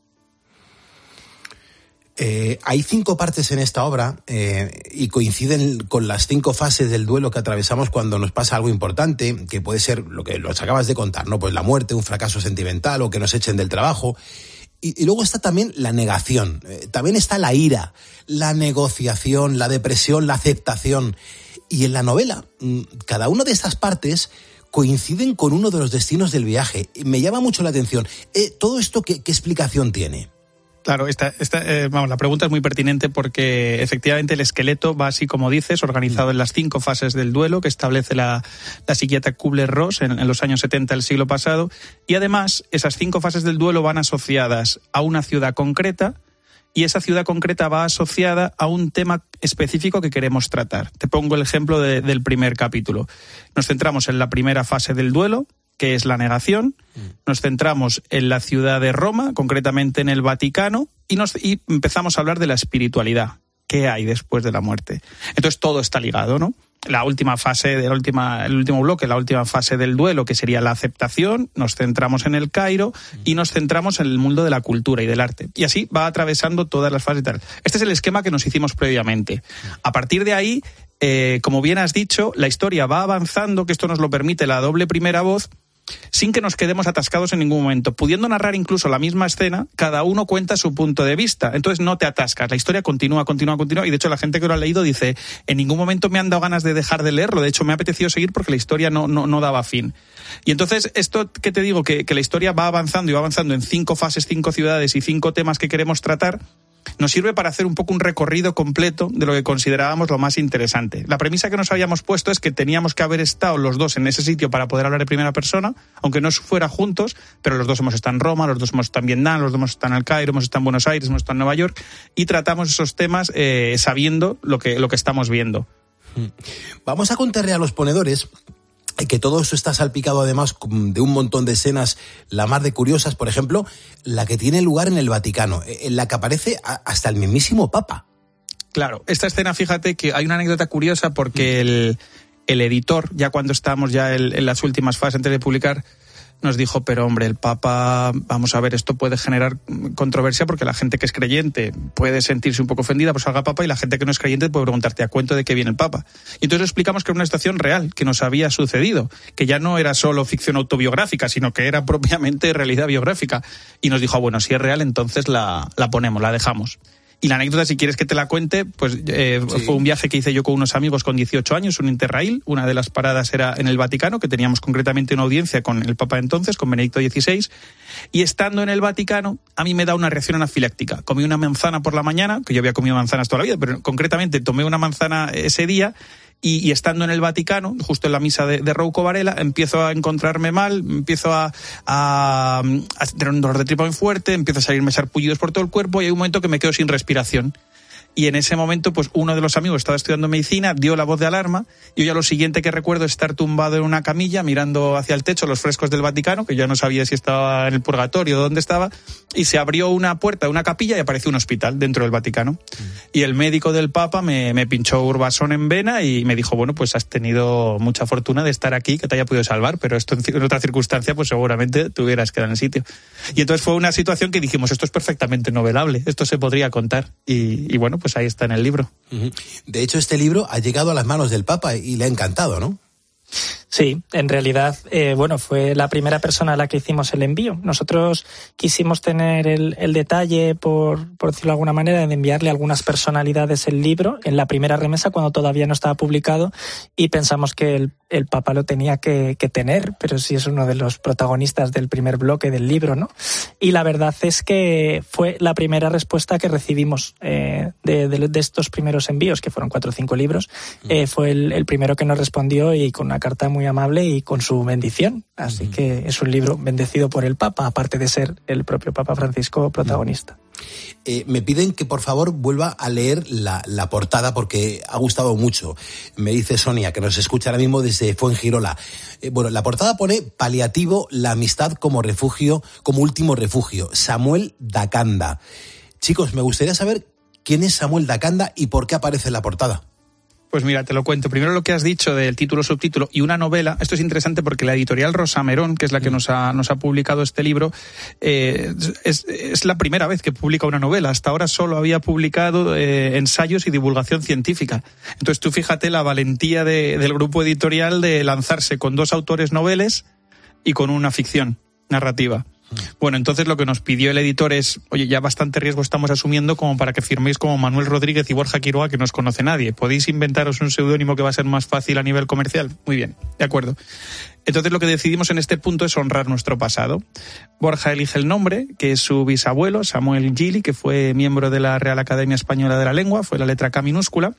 Eh, hay cinco partes en esta obra eh, y coinciden con las cinco fases del duelo que atravesamos cuando nos pasa algo importante, que puede ser lo que los acabas de contar, ¿no? Pues la muerte, un fracaso sentimental o que nos echen del trabajo. Y, y luego está también la negación, eh, también está la ira, la negociación, la depresión, la aceptación. Y en la novela, cada una de estas partes coinciden con uno de los destinos del viaje. Me llama mucho la atención. Eh, ¿Todo esto qué, qué explicación tiene?
Claro, esta, esta, eh, vamos, la pregunta es muy pertinente porque efectivamente el esqueleto va así como dices, organizado en las cinco fases del duelo que establece la, la psiquiatra Kubler-Ross en, en los años setenta del siglo pasado, y además esas cinco fases del duelo van asociadas a una ciudad concreta, y esa ciudad concreta va asociada a un tema específico que queremos tratar. Te pongo el ejemplo de, del primer capítulo. Nos centramos en la primera fase del duelo, que es la negación. Nos centramos en la ciudad de Roma, concretamente en el Vaticano, y, nos, y empezamos a hablar de la espiritualidad. ¿Qué hay después de la muerte? Entonces todo está ligado, ¿no? La última fase, de la última, el último bloque, la última fase del duelo, que sería la aceptación, nos centramos en el Cairo y nos centramos en el mundo de la cultura y del arte. Y así va atravesando todas las fases y tal. Este es el esquema que nos hicimos previamente. A partir de ahí, eh, como bien has dicho, la historia va avanzando, que esto nos lo permite la doble primera voz, sin que nos quedemos atascados en ningún momento. Pudiendo narrar incluso la misma escena, cada uno cuenta su punto de vista. Entonces no te atascas, la historia continúa, continúa, continúa, y de hecho la gente que lo ha leído dice, en ningún momento me han dado ganas de dejar de leerlo, de hecho me ha apetecido seguir porque la historia no, no, no daba fin. Y entonces esto que te digo, que, que la historia va avanzando y va avanzando en cinco fases, cinco ciudades y cinco temas que queremos tratar, nos sirve para hacer un poco un recorrido completo de lo que considerábamos lo más interesante. La premisa que nos habíamos puesto es que teníamos que haber estado los dos en ese sitio para poder hablar de primera persona, aunque no fuera juntos, pero los dos hemos estado en Roma, los dos hemos estado en Vietnam, los dos hemos estado en El Cairo, hemos estado en Buenos Aires, hemos estado en Nueva York, y tratamos esos temas eh, sabiendo lo que, lo que estamos viendo.
Vamos a contarle a los ponedores que todo eso está salpicado además de un montón de escenas la más de curiosas, por ejemplo, la que tiene lugar en el Vaticano, en la que aparece hasta el mismísimo Papa.
Claro, esta escena, fíjate que hay una anécdota curiosa porque el, el editor, ya cuando estábamos ya en, en las últimas fases antes de publicar, nos dijo, pero hombre, el Papa, vamos a ver, esto puede generar controversia porque la gente que es creyente puede sentirse un poco ofendida por salga Papa y la gente que no es creyente puede preguntarte a cuento de qué viene el Papa. Y entonces explicamos que era una situación real, que nos había sucedido, que ya no era solo ficción autobiográfica, sino que era propiamente realidad biográfica. Y nos dijo, ah, bueno, si es real, entonces la, la ponemos, la dejamos. Y la anécdota, si quieres que te la cuente, pues eh, sí. Fue un viaje que hice yo con unos amigos con dieciocho años, un Interrail. Una de las paradas era en el Vaticano, que teníamos concretamente una audiencia con el Papa entonces, con Benedicto dieciséis. Y estando en el Vaticano, a mí me da una reacción anafiláctica. Comí una manzana por la mañana, que yo había comido manzanas toda la vida, pero concretamente tomé una manzana ese día. Y, y estando en el Vaticano, justo en la misa de, de Rouco Varela, empiezo a encontrarme mal, empiezo a, a, a tener un dolor de tripa muy fuerte, empiezo a salirme sarpullidos por todo el cuerpo y hay un momento que me quedo sin respiración. Y en ese momento, pues uno de los amigos estaba estudiando medicina, dio la voz de alarma, y yo ya lo siguiente que recuerdo es estar tumbado en una camilla, mirando hacia el techo los frescos del Vaticano, que ya no sabía si estaba en el purgatorio o dónde estaba, y se abrió una puerta de una capilla y apareció un hospital dentro del Vaticano. Mm. Y el médico del Papa me, me pinchó Urbasón en vena y me dijo, bueno, pues has tenido mucha fortuna de estar aquí, que te haya podido salvar, pero esto en, en otra circunstancia, pues seguramente te hubieras quedado en el sitio. Y entonces fue una situación que dijimos, esto es perfectamente novelable, esto se podría contar. Y, y bueno, pues ahí está en el libro.
De hecho, este libro ha llegado a las manos del Papa y le ha encantado, ¿no?
Sí, en realidad, eh, bueno, fue la primera persona a la que hicimos el envío. Nosotros quisimos tener el, el detalle, por, por decirlo de alguna manera, de enviarle a algunas personalidades el libro en la primera remesa cuando todavía no estaba publicado y pensamos que el, el Papa lo tenía que, que tener, pero sí es uno de los protagonistas del primer bloque del libro, ¿no? Y la verdad es que fue la primera respuesta que recibimos eh, de, de, de estos primeros envíos, que fueron cuatro o cinco libros, eh, fue el, el primero que nos respondió y con una carta muy amable y con su bendición. Así uh-huh. que es un libro bendecido por el Papa, aparte de ser el propio Papa Francisco protagonista.
Eh, me piden que por favor vuelva a leer la, la portada porque ha gustado mucho. Me dice Sonia, que nos escucha ahora mismo desde Fuengirola. Eh, bueno, la portada pone paliativo, la amistad como refugio, como último refugio. Samuel Dacanda. Chicos, me gustaría saber quién es Samuel Dacanda y por qué aparece en la portada.
Pues mira, te lo cuento. Primero lo que has dicho del título, subtítulo y una novela. Esto es interesante porque la editorial Rosamerón, que es la que nos ha, nos ha publicado este libro, eh, es, es la primera vez que publica una novela. Hasta ahora solo había publicado eh, ensayos y divulgación científica. Entonces tú fíjate la valentía de, del grupo editorial de lanzarse con dos autores noveles y con una ficción narrativa. Bueno, entonces lo que nos pidió el editor es, oye, ya bastante riesgo estamos asumiendo como para que firméis como Manuel Rodríguez y Borja Quiroga, que no os conoce nadie. ¿Podéis inventaros un seudónimo que va a ser más fácil a nivel comercial? Muy bien, de acuerdo. Entonces lo que decidimos en este punto es honrar nuestro pasado. Borja elige el nombre, que es su bisabuelo, Samuel Gili, que fue miembro de la Real Academia Española de la Lengua, fue la letra K minúscula,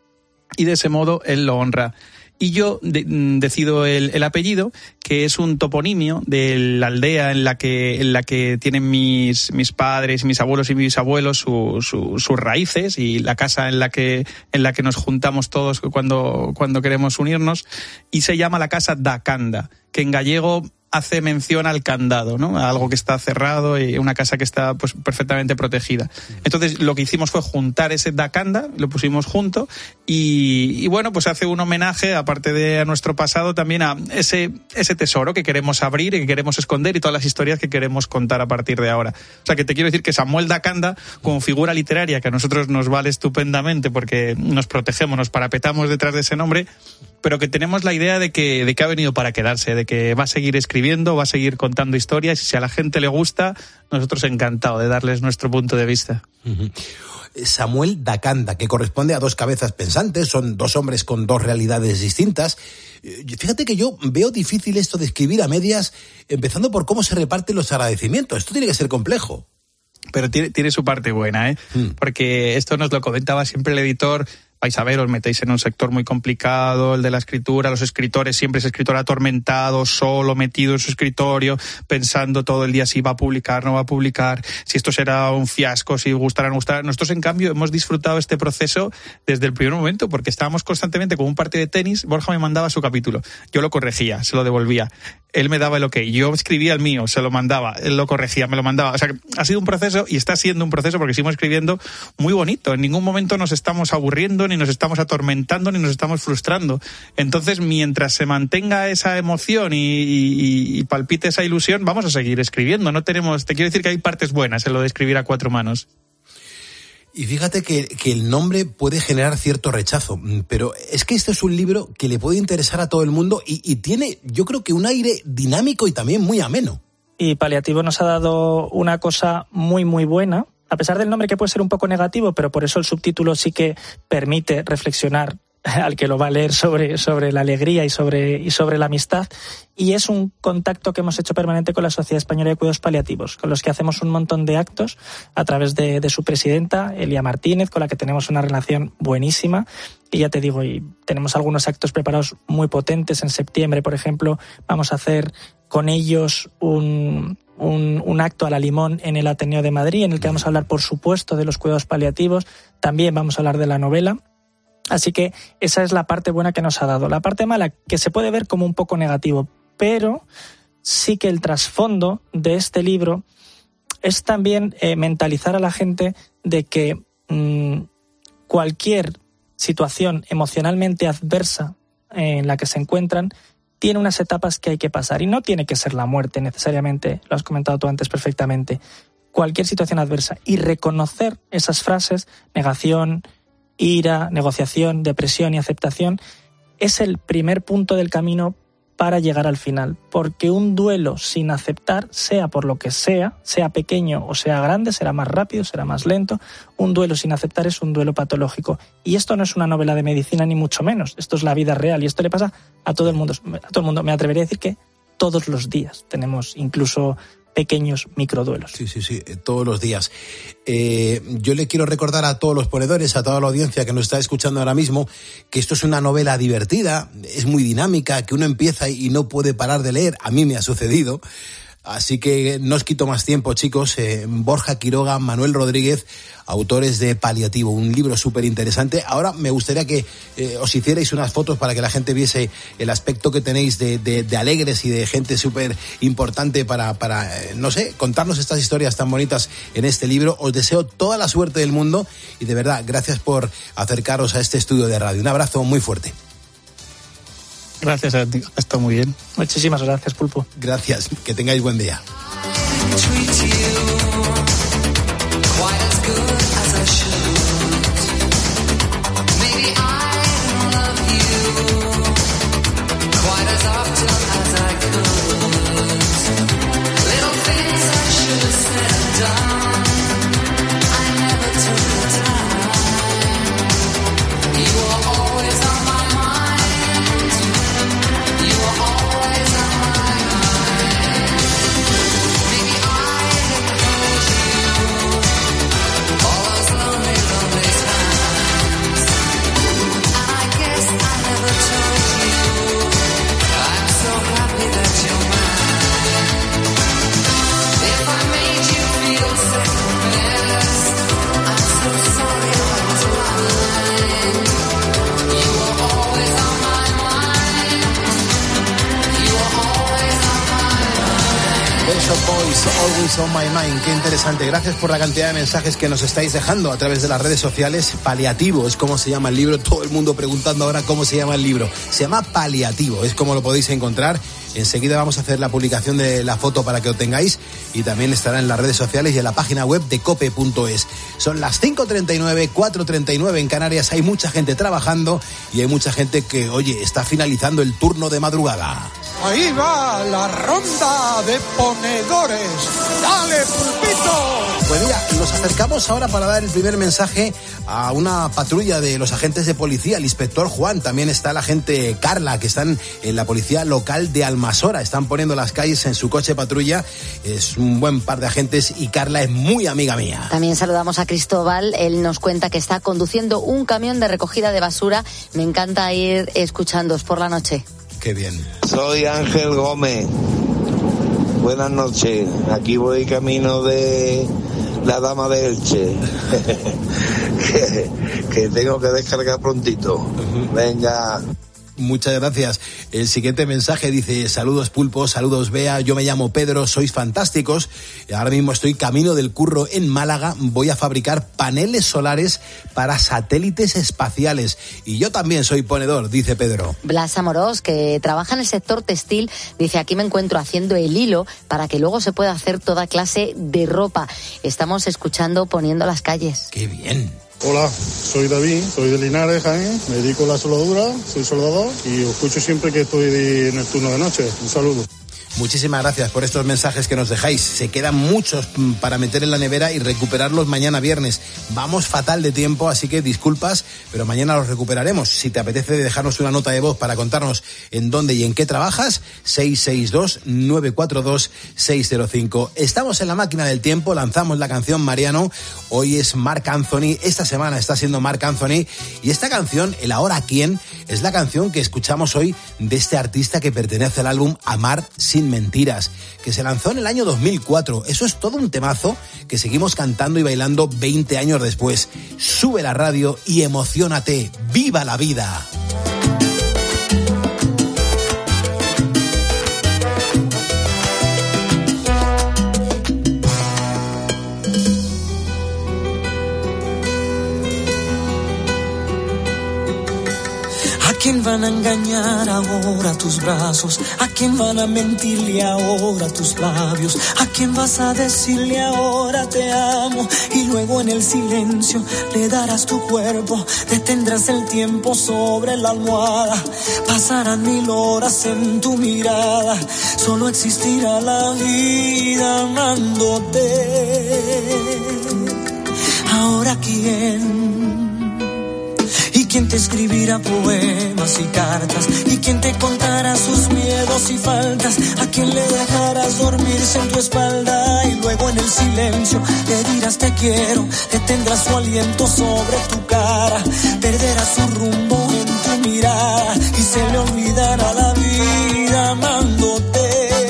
y de ese modo él lo honra. Y yo de, decido el, el apellido, que es un toponimio de la aldea en la que en la que tienen mis mis padres, mis abuelos y mis bisabuelos su, su, sus raíces, y la casa en la que en la que nos juntamos todos cuando cuando queremos unirnos, y se llama la casa Dacanda, que en gallego hace mención al candado, ¿no? A algo que está cerrado y una casa que está pues perfectamente protegida. Entonces lo que hicimos fue juntar ese Dacanda, lo pusimos junto y, y bueno, pues hace un homenaje, aparte de a nuestro pasado, también a ese ese tesoro que queremos abrir y que queremos esconder y todas las historias que queremos contar a partir de ahora. O sea, que te quiero decir que Samuel Dacanda, como figura literaria, que a nosotros nos vale estupendamente porque nos protegemos, nos parapetamos detrás de ese nombre, pero que tenemos la idea de que de que ha venido para quedarse, de que va a seguir escribiendo escribiendo, va a seguir contando historias y si a la gente le gusta, nosotros encantados de darles nuestro punto de vista.
Uh-huh. Samuel Dacanda, que corresponde a dos cabezas pensantes, son dos hombres con dos realidades distintas. Fíjate que yo veo difícil esto de escribir a medias, empezando por cómo se reparten los agradecimientos. Esto tiene que ser complejo.
Pero tiene, tiene su parte buena, ¿eh? Mm. Porque esto nos lo comentaba siempre el editor. Vais a ver, os metéis en un sector muy complicado, el de la escritura, los escritores, siempre ese escritor atormentado, solo metido en su escritorio, pensando todo el día si va a publicar, no va a publicar, si esto será un fiasco, si gustará o no gustará. Nosotros, en cambio, hemos disfrutado este proceso desde el primer momento, porque estábamos constantemente como un partido de tenis. Borja me mandaba su capítulo, yo lo corregía, se lo devolvía. Él me daba el ok, yo escribía el mío, se lo mandaba, él lo corregía, me lo mandaba. O sea, ha sido un proceso y está siendo un proceso porque seguimos escribiendo muy bonito. En ningún momento nos estamos aburriendo, ni nos estamos atormentando, ni nos estamos frustrando. Entonces, mientras se mantenga esa emoción y, y, y palpite esa ilusión, vamos a seguir escribiendo. No tenemos, te quiero decir que hay partes buenas en lo de escribir a cuatro manos.
Y fíjate que, que el nombre puede generar cierto rechazo, pero es que este es un libro que le puede interesar a todo el mundo y, y tiene, yo creo que un aire dinámico y también muy ameno.
Y Paliativo nos ha dado una cosa muy, muy buena, a pesar del nombre que puede ser un poco negativo, pero por eso el subtítulo sí que permite reflexionar al que lo va a leer sobre, sobre la alegría y sobre, y sobre la amistad. Y es un contacto que hemos hecho permanente con la Sociedad Española de Cuidados Paliativos, con los que hacemos un montón de actos a través de, de su presidenta, Elia Martínez, con la que tenemos una relación buenísima. Y ya te digo, y tenemos algunos actos preparados muy potentes. En septiembre, por ejemplo, vamos a hacer con ellos un... Un, un acto a la limón en el Ateneo de Madrid, en el que vamos a hablar, por supuesto, de los cuidados paliativos. También vamos a hablar de la novela. Así que esa es la parte buena que nos ha dado. La parte mala, que se puede ver como un poco negativo, pero sí que el trasfondo de este libro es también eh, mentalizar a la gente de que mmm, cualquier situación emocionalmente adversa en la que se encuentran tiene unas etapas que hay que pasar y no tiene que ser la muerte necesariamente, lo has comentado tú antes perfectamente, cualquier situación adversa, y reconocer esas frases, negación, ira, negociación, depresión y aceptación, es el primer punto del camino para llegar al final, porque un duelo sin aceptar, sea por lo que sea, sea pequeño o sea grande, será más rápido, será más lento, un duelo sin aceptar es un duelo patológico. Y esto no es una novela de medicina ni mucho menos, esto es la vida real y esto le pasa a todo el mundo. A todo el mundo. Me atrevería a decir que todos los días tenemos incluso pequeños microduelos.
Sí, sí, sí, todos los días. Eh, yo le quiero recordar a todos los ponedores, a toda la audiencia que nos está escuchando ahora mismo, que esto es una novela divertida, es muy dinámica, que uno empieza y no puede parar de leer. A mí me ha sucedido. Así que no os quito más tiempo, chicos. Eh, Borja Quiroga, Manuel Rodríguez, autores de Paliativo, un libro súper interesante. Ahora me gustaría que eh, os hicierais unas fotos para que la gente viese el aspecto que tenéis de, de, de alegres y de gente súper importante para, para eh, no sé, contarnos estas historias tan bonitas en este libro. Os deseo toda la suerte del mundo y de verdad, gracias por acercaros a este estudio de radio. Un abrazo muy fuerte.
Gracias a ti, ha estado muy bien.
Muchísimas gracias, Pulpo.
Gracias, que tengáis buen día. Always on my mind, qué interesante. Gracias por la cantidad de mensajes que nos estáis dejando a través de las redes sociales. Paliativo es como se llama el libro. Todo el mundo preguntando ahora cómo se llama el libro. Se llama Paliativo, es como lo podéis encontrar. Enseguida vamos a hacer la publicación de la foto para que lo tengáis y también estará en las redes sociales y en la página web de cope punto es. Son las cinco treinta y nueve, cuatro treinta y nueve en Canarias. Hay mucha gente trabajando y hay mucha gente que, oye, está finalizando el turno de madrugada.
Ahí va la ronda de ponedores. ¡Dale, pulpito!
Pues mira, nos acercamos ahora para dar el primer mensaje a una patrulla de los agentes de policía, el inspector Juan, también está la agente Carla, que están en la policía local de Almasora, están poniendo las calles en su coche patrulla, es un buen par de agentes y Carla es muy amiga mía.
También saludamos a Cristóbal, él nos cuenta que está conduciendo un camión de recogida de basura, me encanta ir escuchándoos por la noche.
Qué bien.
Soy Ángel Gómez. Buenas noches. Aquí voy camino de la Dama de Elche. que, que tengo que descargar prontito. Venga.
Muchas gracias. El siguiente mensaje dice: saludos Pulpo, saludos Bea, yo me llamo Pedro, sois fantásticos. Ahora mismo estoy camino del curro en Málaga, voy a fabricar paneles solares para satélites espaciales. Y yo también soy ponedor, dice Pedro.
Blas Amorós, que trabaja en el sector textil, dice: aquí me encuentro haciendo el hilo para que luego se pueda hacer toda clase de ropa. Estamos escuchando Poniendo las calles.
¡Qué bien!
Hola, soy David, soy de Linares, Jaén, me dedico a la soldadura, soy soldador y os escucho siempre que estoy en el turno de noche. Un saludo.
Muchísimas gracias por estos mensajes que nos dejáis. Se quedan muchos para meter en la nevera y recuperarlos mañana viernes. Vamos fatal de tiempo, así que disculpas, pero mañana los recuperaremos. Si te apetece dejarnos una nota de voz para contarnos en dónde y en qué trabajas, seis seis dos, nueve cuatro dos, seis cero cinco. Estamos en la máquina del tiempo, lanzamos la canción Mariano. Hoy es Marc Anthony, esta semana está siendo Marc Anthony. Y esta canción, el Ahora Quién, es la canción que escuchamos hoy de este artista que pertenece al álbum Amar sin mentiras, que se lanzó en el año dos mil cuatro. Eso es todo un temazo que seguimos cantando y bailando veinte años después. Sube la radio y emociónate. ¡Viva la vida!
¿A quién van a engañar ahora tus brazos? ¿A quién van a mentirle ahora tus labios? ¿A quién vas a decirle ahora te amo? Y luego en el silencio le darás tu cuerpo, detendrás el tiempo sobre la almohada, pasarán mil horas en tu mirada, solo existirá la vida amándote. Ahora quién. ¿Quién te escribirá poemas y cartas? ¿Y quién te contará sus miedos y faltas? ¿A quién le dejarás dormirse en tu espalda? Y luego en el silencio le dirás te quiero, detendrás su aliento sobre tu cara, perderás su rumbo en tu mirada y se le olvidará la vida amándote.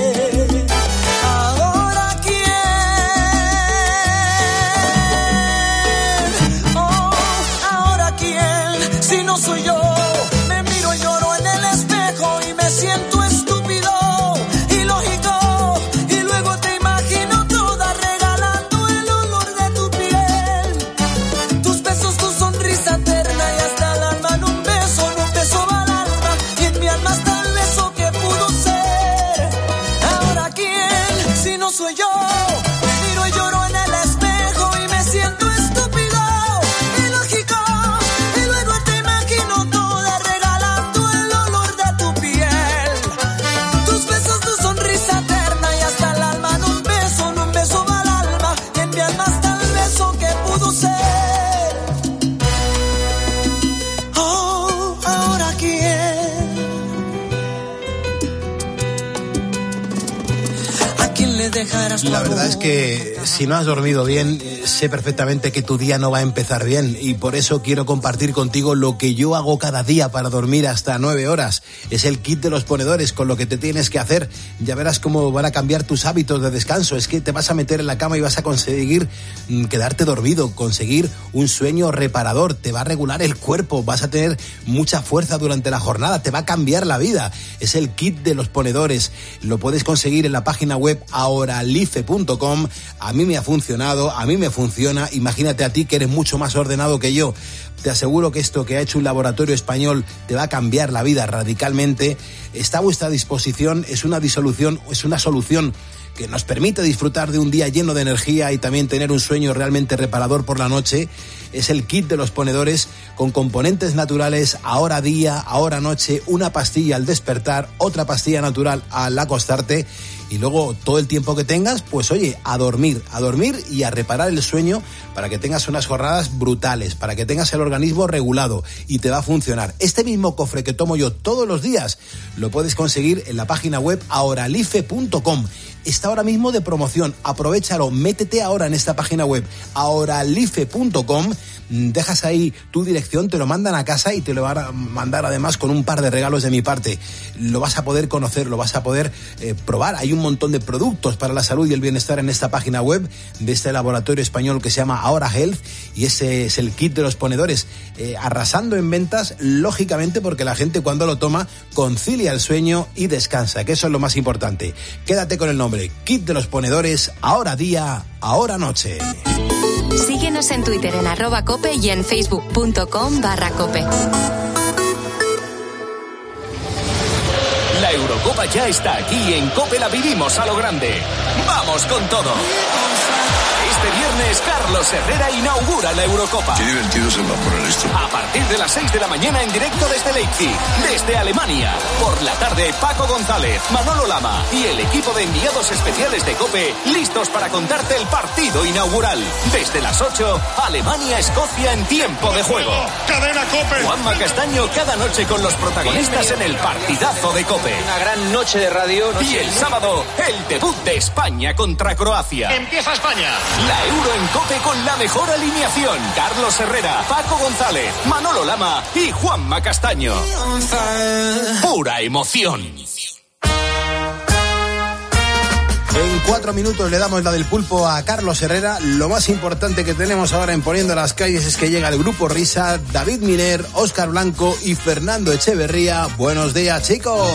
Soy yo, me miro y lloro en el espejo y me siento estúpido, ilógico, y luego te imagino toda regalando el olor de tu piel, tus besos, tu sonrisa eterna y hasta el alma en un beso, en un beso va al alma y en mi alma está el beso que pudo ser. Ahora quién, si no soy yo, me miro y lloro en el espejo y me siento estúpido, ilógico.
La verdad es que si no has dormido bien, sé perfectamente que tu día no va a empezar bien y por eso quiero compartir contigo lo que yo hago cada día para dormir hasta nueve horas. Es el kit de los ponedores con lo que te tienes que hacer. Ya verás cómo van a cambiar tus hábitos de descanso. Es que te vas a meter en la cama y vas a conseguir quedarte dormido, conseguir un sueño reparador. Te va a regular el cuerpo, vas a tener mucha fuerza durante la jornada, te va a cambiar la vida. Es el kit de los ponedores. Lo puedes conseguir en la página web ahoralife punto com. A mí me ha funcionado, a mí me funciona. Imagínate a ti que eres mucho más ordenado que yo. Te aseguro que esto que ha hecho un laboratorio español te va a cambiar la vida radicalmente. Está a vuestra disposición, es una disolución, es una solución que nos permite disfrutar de un día lleno de energía y también tener un sueño realmente reparador por la noche, es el kit de los ponedores con componentes naturales ahora día, ahora noche, una pastilla al despertar, otra pastilla natural al acostarte y luego todo el tiempo que tengas, pues oye, a dormir, a dormir y a reparar el sueño para que tengas unas jornadas brutales, para que tengas el organismo regulado y te va a funcionar. Este mismo cofre que tomo yo todos los días lo puedes conseguir en la página web ahoralife punto com. Está ahora mismo de promoción, aprovéchalo, métete ahora en esta página web ahoralife punto com, dejas ahí tu dirección, te lo mandan a casa y te lo van a mandar además con un par de regalos de mi parte. Lo vas a poder conocer, lo vas a poder eh, probar. Hay un montón de productos para la salud y el bienestar en esta página web de este laboratorio español que se llama Ahora Health, y ese es el kit de los ponedores, eh, arrasando en ventas, lógicamente porque la gente cuando lo toma concilia el sueño y descansa, que eso es lo más importante. Quédate con el nombre, kit de los ponedores, ahora día, ahora noche.
Síguenos en Twitter en arroba cope y en facebook punto com barra cope.
La Eurocopa ya está aquí, en COPE la vivimos a lo grande. ¡Vamos con todo! Este viernes, Carlos Herrera inaugura la Eurocopa.
Qué divertido se va a poner esto.
A partir de las seis de la mañana en directo desde Leipzig, desde Alemania. Por la tarde, Paco González, Manolo Lama y el equipo de enviados especiales de COPE listos para contarte el partido inaugural. Desde las ocho, Alemania-Escocia en tiempo de juego.
¡Cadena COPE!
Juanma Castaño cada noche con los protagonistas en el partidazo de COPE.
Una gran noche de radio.
Y el sábado, el debut de España contra Croacia.
¡Empieza España!
La Euro en COPE con la mejor alineación. Carlos Herrera, Paco González, Manolo Lama y Juanma Castaño. Pura emoción.
En cuatro minutos le damos la del pulpo a Carlos Herrera. Lo más importante que tenemos ahora en Poniendo las Calles es que llega el grupo Risa, David Miner, Óscar Blanco y Fernando Echeverría. Buenos días, chicos.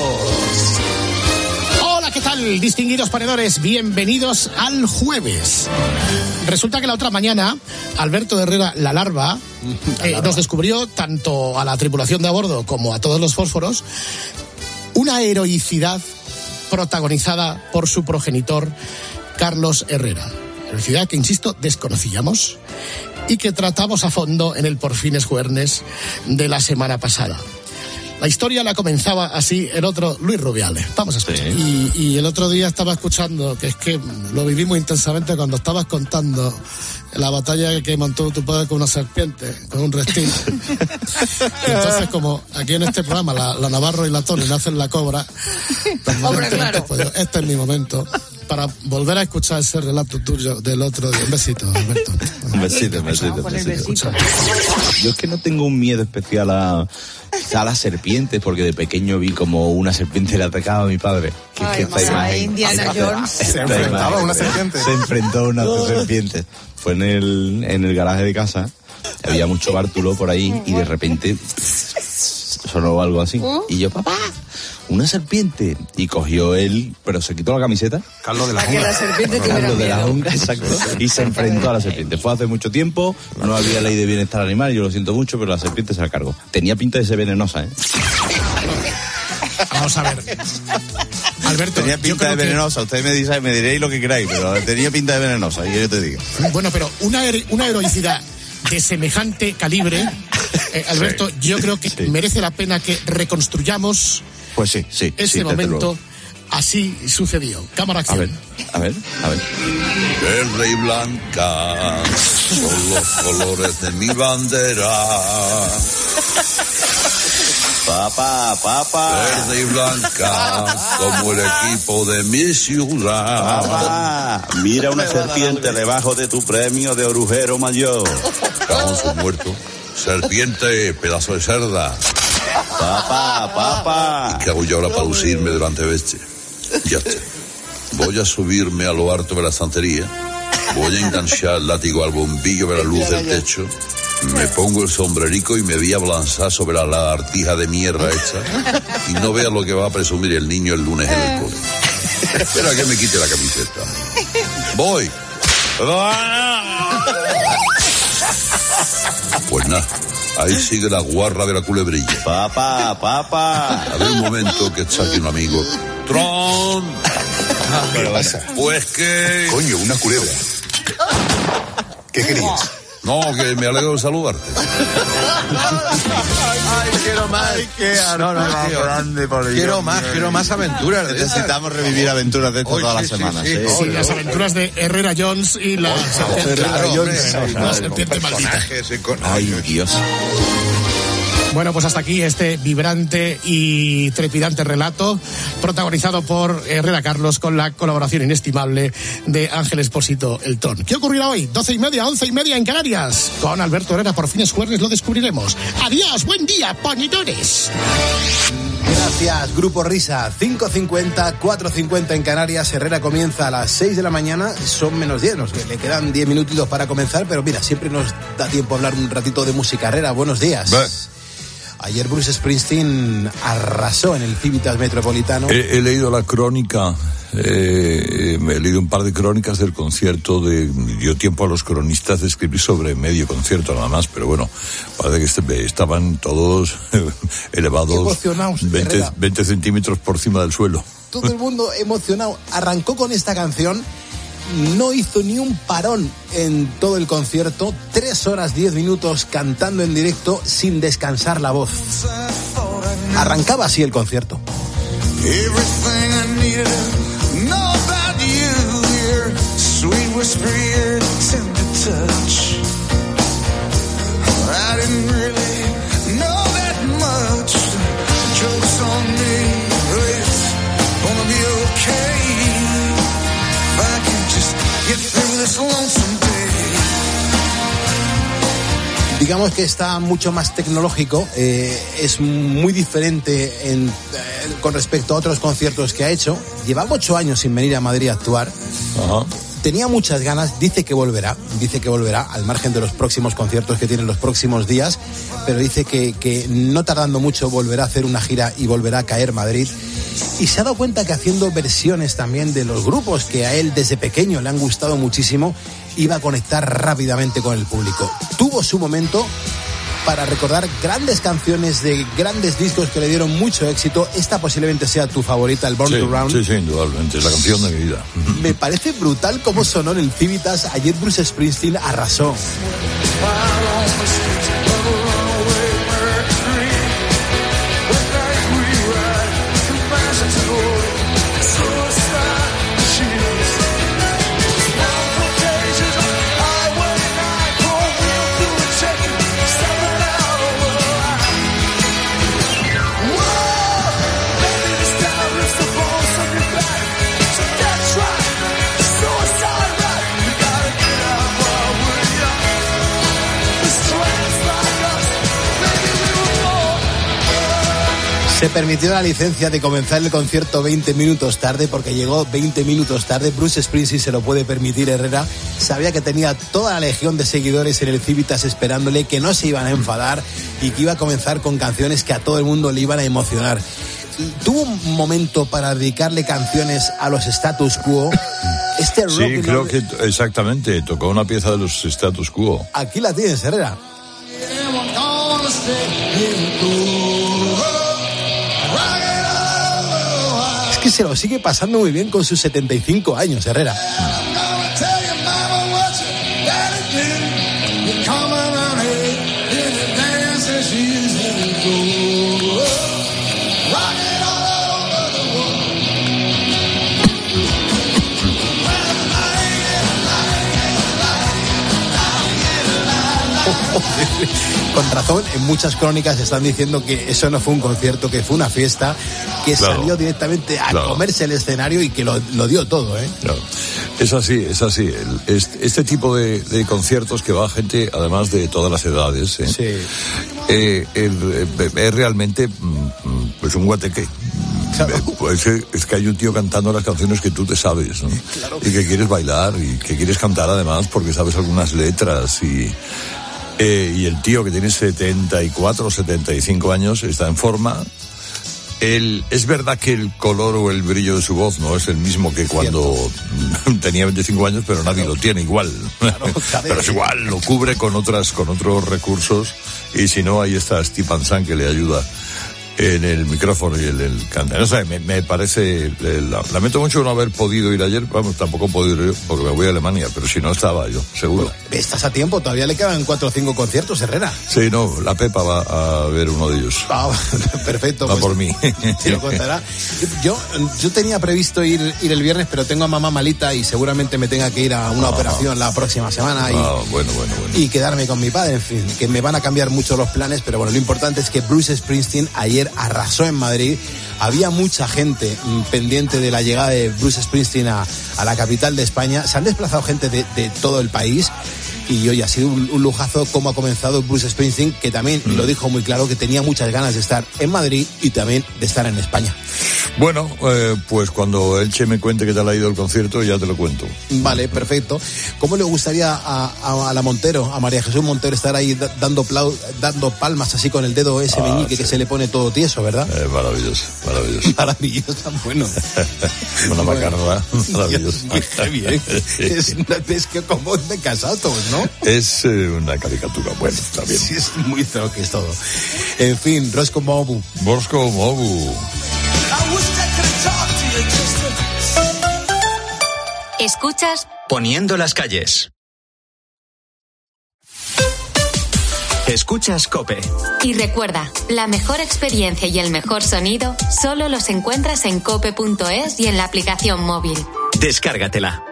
¿Qué tal, distinguidos ponedores? Bienvenidos al jueves. Resulta que la otra mañana Alberto Herrera, la larva, la larva. Eh, nos descubrió, tanto a la tripulación de a bordo como a todos los fósforos, una heroicidad protagonizada por su progenitor, Carlos Herrera. Heroicidad que, insisto, desconocíamos y que tratamos a fondo en el Por Fines Juernes de la semana pasada. La historia la comenzaba así el otro Luis Rubiales. Vamos a escuchar.
Sí. Y, y el otro día estaba escuchando, que es que lo vivimos intensamente cuando estabas contando la batalla que montó tu padre con una serpiente, con un reptil. Y entonces, como aquí en este programa la, la Navarro y la Tony le hacen la cobra, pues, Hombre, claro. pues este es mi momento para volver a escuchar ese relato tuyo del otro día. Un besito, Alberto.
Un besito, un besito. Un besito. Yo es que no tengo un miedo especial a, a las serpientes, porque de pequeño vi como una serpiente le atacaba a mi padre. Que
Ay,
es que esta imagen,
Indiana
esta,
Jones.
esta
Se enfrentaba
imagen,
a una serpiente.
Se enfrentó a una serpiente. Fue en el, en el garaje de casa. Había mucho bártulo por ahí y de repente sonó algo así. Y yo, papá, una serpiente. Y cogió él, pero se quitó la camiseta.
Carlos de la
Jungla. La serpiente
Carlos de la Jungla, exacto. Y se enfrentó a la serpiente. Fue hace mucho tiempo, no había ley de bienestar animal, yo lo siento mucho, pero la serpiente se la cargó. Tenía pinta de ser venenosa, ¿eh?
Vamos a ver. Alberto,
tenía pinta de venenosa, que... ustedes me, dice, me diréis lo que queráis, pero tenía pinta de venenosa, y yo te digo.
Bueno, pero una, her- una heroicidad de semejante calibre, eh, Alberto, sí, yo creo que sí. merece la pena que reconstruyamos
pues sí, sí,
ese
sí,
momento. Así sucedió. Cámara, acción.
A ver, a ver, a ver.
Verde y blanca son los colores de mi bandera.
Papá, papá.
Verde y blanca como el equipo de mi ciudad.
Papá, mira una serpiente debajo de tu premio de orujero mayor.
Cajón su muerto. Serpiente, pedazo de cerda.
Papá, papá.
¿Y qué hago yo ahora para lucirme delante de este? Ya está. Voy a subirme a lo alto de la estantería. Voy a enganchar el látigo al bombillo de la luz del techo. Me pongo el sombrerico y me voy a balanzar sobre la lagartija de mierda hecha. Y no veas lo que va a presumir el niño el lunes en el cole. Espera que me quite la camiseta. Voy. Pues nada, ahí sigue la guarra de la culebrilla.
Papá, papá.
A ver un momento que está aquí un amigo. ¡Tron! ¿Qué pasa? Pues que...
Coño, una culebra. ¿Qué querías?
No, que me alegro de saludarte.
Ay, quiero más.
Ay, qué
no, no,
más
tío.
grande, por Dios.
Quiero más, quiero más aventuras. De
Necesitamos revivir aventuras de esto
Hoy,
todas
sí,
las semanas.
sí, sí.
¿eh?
Sí, las aventuras de Herrera Jones y la serpiente,
Herrera Jones,
la serpiente maldita.
Ay, Dios.
Bueno, pues hasta aquí este vibrante y trepidante relato protagonizado por Herrera Carlos con la colaboración inestimable de Ángel Expósito El Tron. ¿Qué ocurrirá hoy? Doce y media, once y media en Canarias. Con Alberto Herrera por fin es jueves, lo descubriremos. Adiós, buen día, ponedores.
Gracias, Grupo Risa. cinco cincuenta, cuatro cincuenta en Canarias. Herrera comienza a las seis de la mañana. Son menos diez, nos le quedan diez minutitos para comenzar, pero mira, siempre nos da tiempo a hablar un ratito de música. Herrera, buenos días.
Bah.
Ayer Bruce Springsteen arrasó en el Civitas Metropolitano.
He, he leído la crónica, eh, he leído un par de crónicas del concierto, de, dio tiempo a los cronistas de escribir sobre medio concierto nada más, pero bueno, parece que este, estaban todos elevados
Emocionados,
veinte, veinte centímetros por encima del suelo.
Todo el mundo emocionado. Arrancó con esta canción. No hizo ni un parón en todo el concierto, tres horas diez minutos cantando en directo sin descansar la voz. Arrancaba así el concierto. Digamos que está mucho más tecnológico, eh, es muy diferente en, eh, con respecto a otros conciertos que ha hecho. Llevaba ocho años sin venir a Madrid a actuar.
Ajá.
Tenía muchas ganas, dice que volverá, dice que volverá al margen de los próximos conciertos que tiene los próximos días, pero dice que, que no tardando mucho volverá a hacer una gira y volverá a caer Madrid. Y se ha dado cuenta que haciendo versiones también de los grupos que a él desde pequeño le han gustado muchísimo, iba a conectar rápidamente con el público. Tuvo su momento para recordar grandes canciones de grandes discos que le dieron mucho éxito. Esta posiblemente sea tu favorita, el Born
Sí,
to Run.
sí, sí, indudablemente, es la canción de mi vida.
Me parece brutal cómo sonó en el Civitas. Ayer Bruce Springsteen arrasó. Se permitió la licencia de comenzar el concierto veinte minutos tarde porque llegó veinte minutos tarde. Bruce Springsteen se lo puede permitir, Herrera. Sabía que tenía toda la legión de seguidores en el Civitas esperándole, que no se iban a enfadar y que iba a comenzar con canciones que a todo el mundo le iban a emocionar. Tuvo un momento para dedicarle canciones a los Status Quo. Este rock
Sí, creo que exactamente, tocó una pieza de los Status Quo.
Aquí la tienes, Herrera. Es que se lo sigue pasando muy bien con sus setenta y cinco años, Herrera. Con razón, en muchas crónicas están diciendo que eso no fue un concierto, que fue una fiesta, que
Claro,
salió directamente a
claro.
comerse el escenario y que lo, lo dio todo, ¿eh?
Claro. Es así, es así. El- este, este tipo de, de conciertos que va gente, además de todas las edades, ¿eh?
Sí.
Eh, el- eh, es realmente mm, mm, pues un guateque. Pues eh, es que hay un tío cantando las canciones que tú te sabes, ¿no? Y que quieres bailar y que quieres cantar además porque sabes algunas letras y eh, y el tío que tiene setenta y cuatro, setenta y cinco años está en forma. El, es verdad que el color o el brillo de su voz no es el mismo que cuando tenía veinticinco años, pero nadie lo tiene igual. Pero es igual, lo cubre con otras, con otros recursos, y si no, ahí está Steve Van Sant que le ayuda. en el micrófono y en el cante. No sé, me, me parece, eh, lamento mucho no haber podido ir ayer, vamos, tampoco he podido ir porque me voy a Alemania, pero si no estaba yo, seguro.
Bueno, estás a tiempo, todavía le quedan cuatro o cinco conciertos, Herrera.
Sí, no, la Pepa va a ver uno de ellos.
Ah, perfecto.
Va
pues,
por mí.
Te lo contará. Yo, yo tenía previsto ir, ir el viernes, pero tengo a mamá malita y seguramente me tenga que ir a una ah, operación la próxima semana y,
ah, bueno, bueno, bueno.
y quedarme con mi padre, en fin, que me van a cambiar mucho los planes, pero bueno, lo importante es que Bruce Springsteen ayer arrasó en Madrid. Había mucha gente mm, pendiente de la llegada de Bruce Springsteen a, a la capital de España. Se han desplazado gente de, de todo el país. Y hoy ha sido un, un lujazo cómo ha comenzado Bruce Springsteen, que también mm. lo dijo muy claro que tenía muchas ganas de estar en Madrid y también de estar en España.
Bueno, eh, pues cuando Elche me cuente que te ha ido el concierto, ya te lo cuento.
Vale, perfecto. ¿Cómo le gustaría a, a, a la Montero, a María Jesús Montero, estar ahí da, dando, plau, dando palmas así con el dedo ese ah, meñique sí. que se le pone todo tieso, ¿verdad?
Eh, maravilloso, maravilloso.
Maravilloso, bueno.
Una macarra, maravilloso.
Qué bien. Sí. Es, es que como de casatos, ¿no?
Es eh, una caricatura, bueno, está bien.
Sí, es muy troque, es todo. En fin, Roscoe Mobu.
Roscoe Mobu.
Escuchas
Poniendo las calles. Escuchas COPE.
Y recuerda, la mejor experiencia y el mejor sonido solo los encuentras en cope punto es y en la aplicación móvil.
Descárgatela.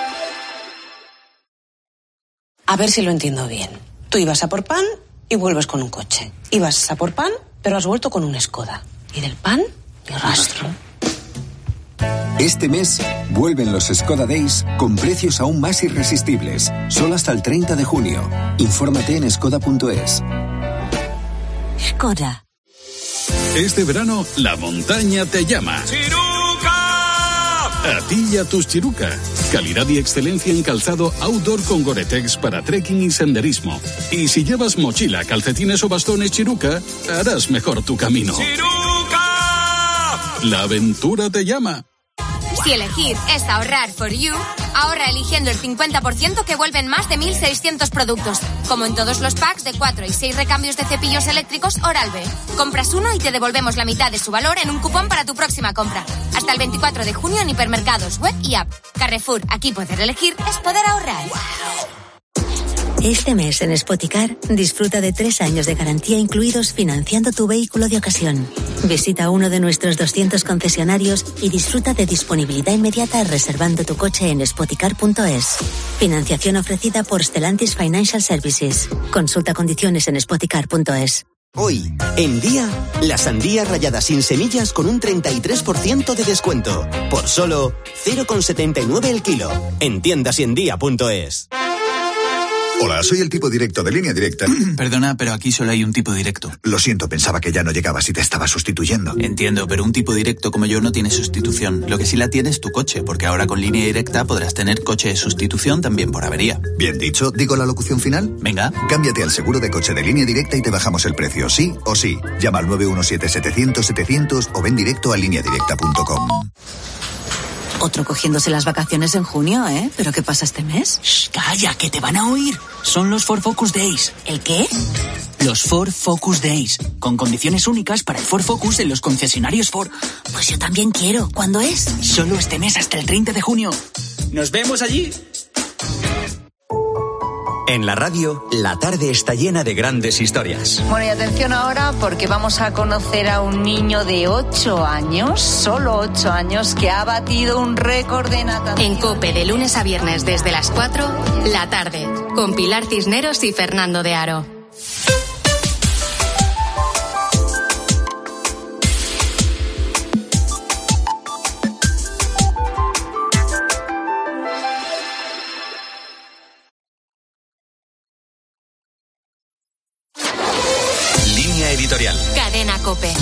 A ver si lo entiendo bien. Tú ibas a por pan y vuelves con un coche. Ibas a por pan, pero has vuelto con un Skoda. Y del pan, ni rastro.
Este mes vuelven los Skoda Days con precios aún más irresistibles. Solo hasta el treinta de junio. Infórmate en skoda punto es.
Skoda.
Este verano, la montaña te llama.
¡Chiruca!
A ti y a tus Chiruca. Calidad y excelencia en calzado outdoor con Gore-Tex para trekking y senderismo. Y si llevas mochila, calcetines o bastones Chiruca, harás mejor tu camino.
¡Chiruca!
La aventura te llama.
Si elegir es ahorrar for you, ahorra eligiendo el cincuenta por ciento que vuelven más de mil seiscientos productos, como en todos los packs de cuatro y seis recambios de cepillos eléctricos Oral-B. Compras uno y te devolvemos la mitad de su valor en un cupón para tu próxima compra. Hasta el veinticuatro de junio en hipermercados, web y app. Carrefour, aquí poder elegir es poder ahorrar.
Este mes en Spoticar disfruta de tres años de garantía incluidos financiando tu vehículo de ocasión. Visita uno de nuestros doscientos concesionarios y disfruta de disponibilidad inmediata reservando tu coche en spoticar punto es. Financiación ofrecida por Stellantis Financial Services. Consulta condiciones en spoticar punto es.
Hoy, en Día, la sandía rallada sin semillas con un treinta y tres por ciento de descuento. Por solo cero coma setenta y nueve el kilo. En tiendas y en día punto es.
Hola, soy el tipo directo de Línea Directa.
Perdona, pero aquí solo hay un tipo directo.
Lo siento, pensaba que ya no llegabas y te estaba sustituyendo.
Entiendo, pero un tipo directo como yo no tiene sustitución. Lo que sí la tiene es tu coche, porque ahora con Línea Directa podrás tener coche de sustitución también por avería.
Bien dicho, ¿digo la locución final?
Venga.
Cámbiate al seguro de coche de Línea Directa y te bajamos el precio, sí o sí. Llama al nueve uno siete, setecientos, setecientos o ven directo a línea directa punto com.
Otro cogiéndose las vacaciones en junio, ¿eh? ¿Pero qué pasa este mes?
Shh, calla, que te van a oír. Son los Ford Focus Days.
¿El qué?
Los Ford Focus Days, con condiciones únicas para el Ford Focus en los concesionarios Ford.
Pues yo también quiero. ¿Cuándo es?
Solo este mes hasta el treinta de junio. ¡Nos vemos allí!
En la radio, la tarde está llena de grandes historias.
Bueno, y atención ahora porque vamos a conocer a un niño de ocho años, solo ocho años, que ha batido un récord de natación.
En COPE, de lunes a viernes desde las cuatro, la tarde, con Pilar Cisneros y Fernando de Aro.
Editorial.
Cadena COPE.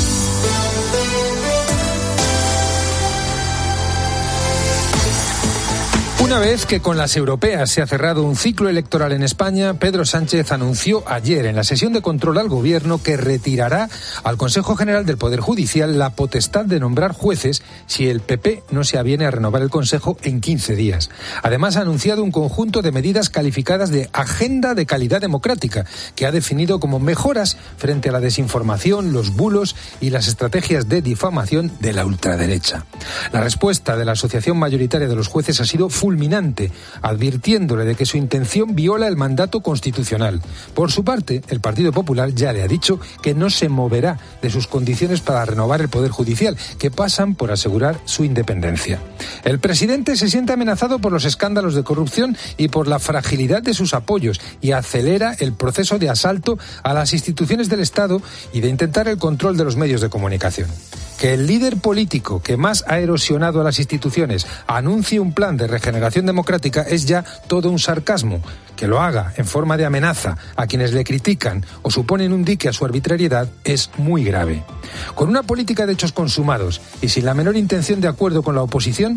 Una vez que con las europeas se ha cerrado un ciclo electoral en España, Pedro Sánchez anunció ayer en la sesión de control al Gobierno que retirará al Consejo General del Poder Judicial la potestad de nombrar jueces si el P P no se aviene a renovar el Consejo en quince días. Además, ha anunciado un conjunto de medidas calificadas de agenda de calidad democrática, que ha definido como mejoras frente a la desinformación, los bulos y las estrategias de difamación de la ultraderecha. La respuesta de la Asociación Mayoritaria de los Jueces ha sido fulminante, advirtiéndole de que su intención viola el mandato constitucional. Por su parte, el Partido Popular ya le ha dicho que no se moverá de sus condiciones para renovar el Poder Judicial, que pasan por asegurar su independencia. El presidente se siente amenazado por los escándalos de corrupción y por la fragilidad de sus apoyos y acelera el proceso de asalto a las instituciones del Estado y de intentar el control de los medios de comunicación. Que el líder político que más ha erosionado a las instituciones anuncie un plan de regeneración democrática es ya todo un sarcasmo. Que lo haga en forma de amenaza a quienes le critican o suponen un dique a su arbitrariedad es muy grave. Con una política de hechos consumados y sin la menor intención de acuerdo con la oposición,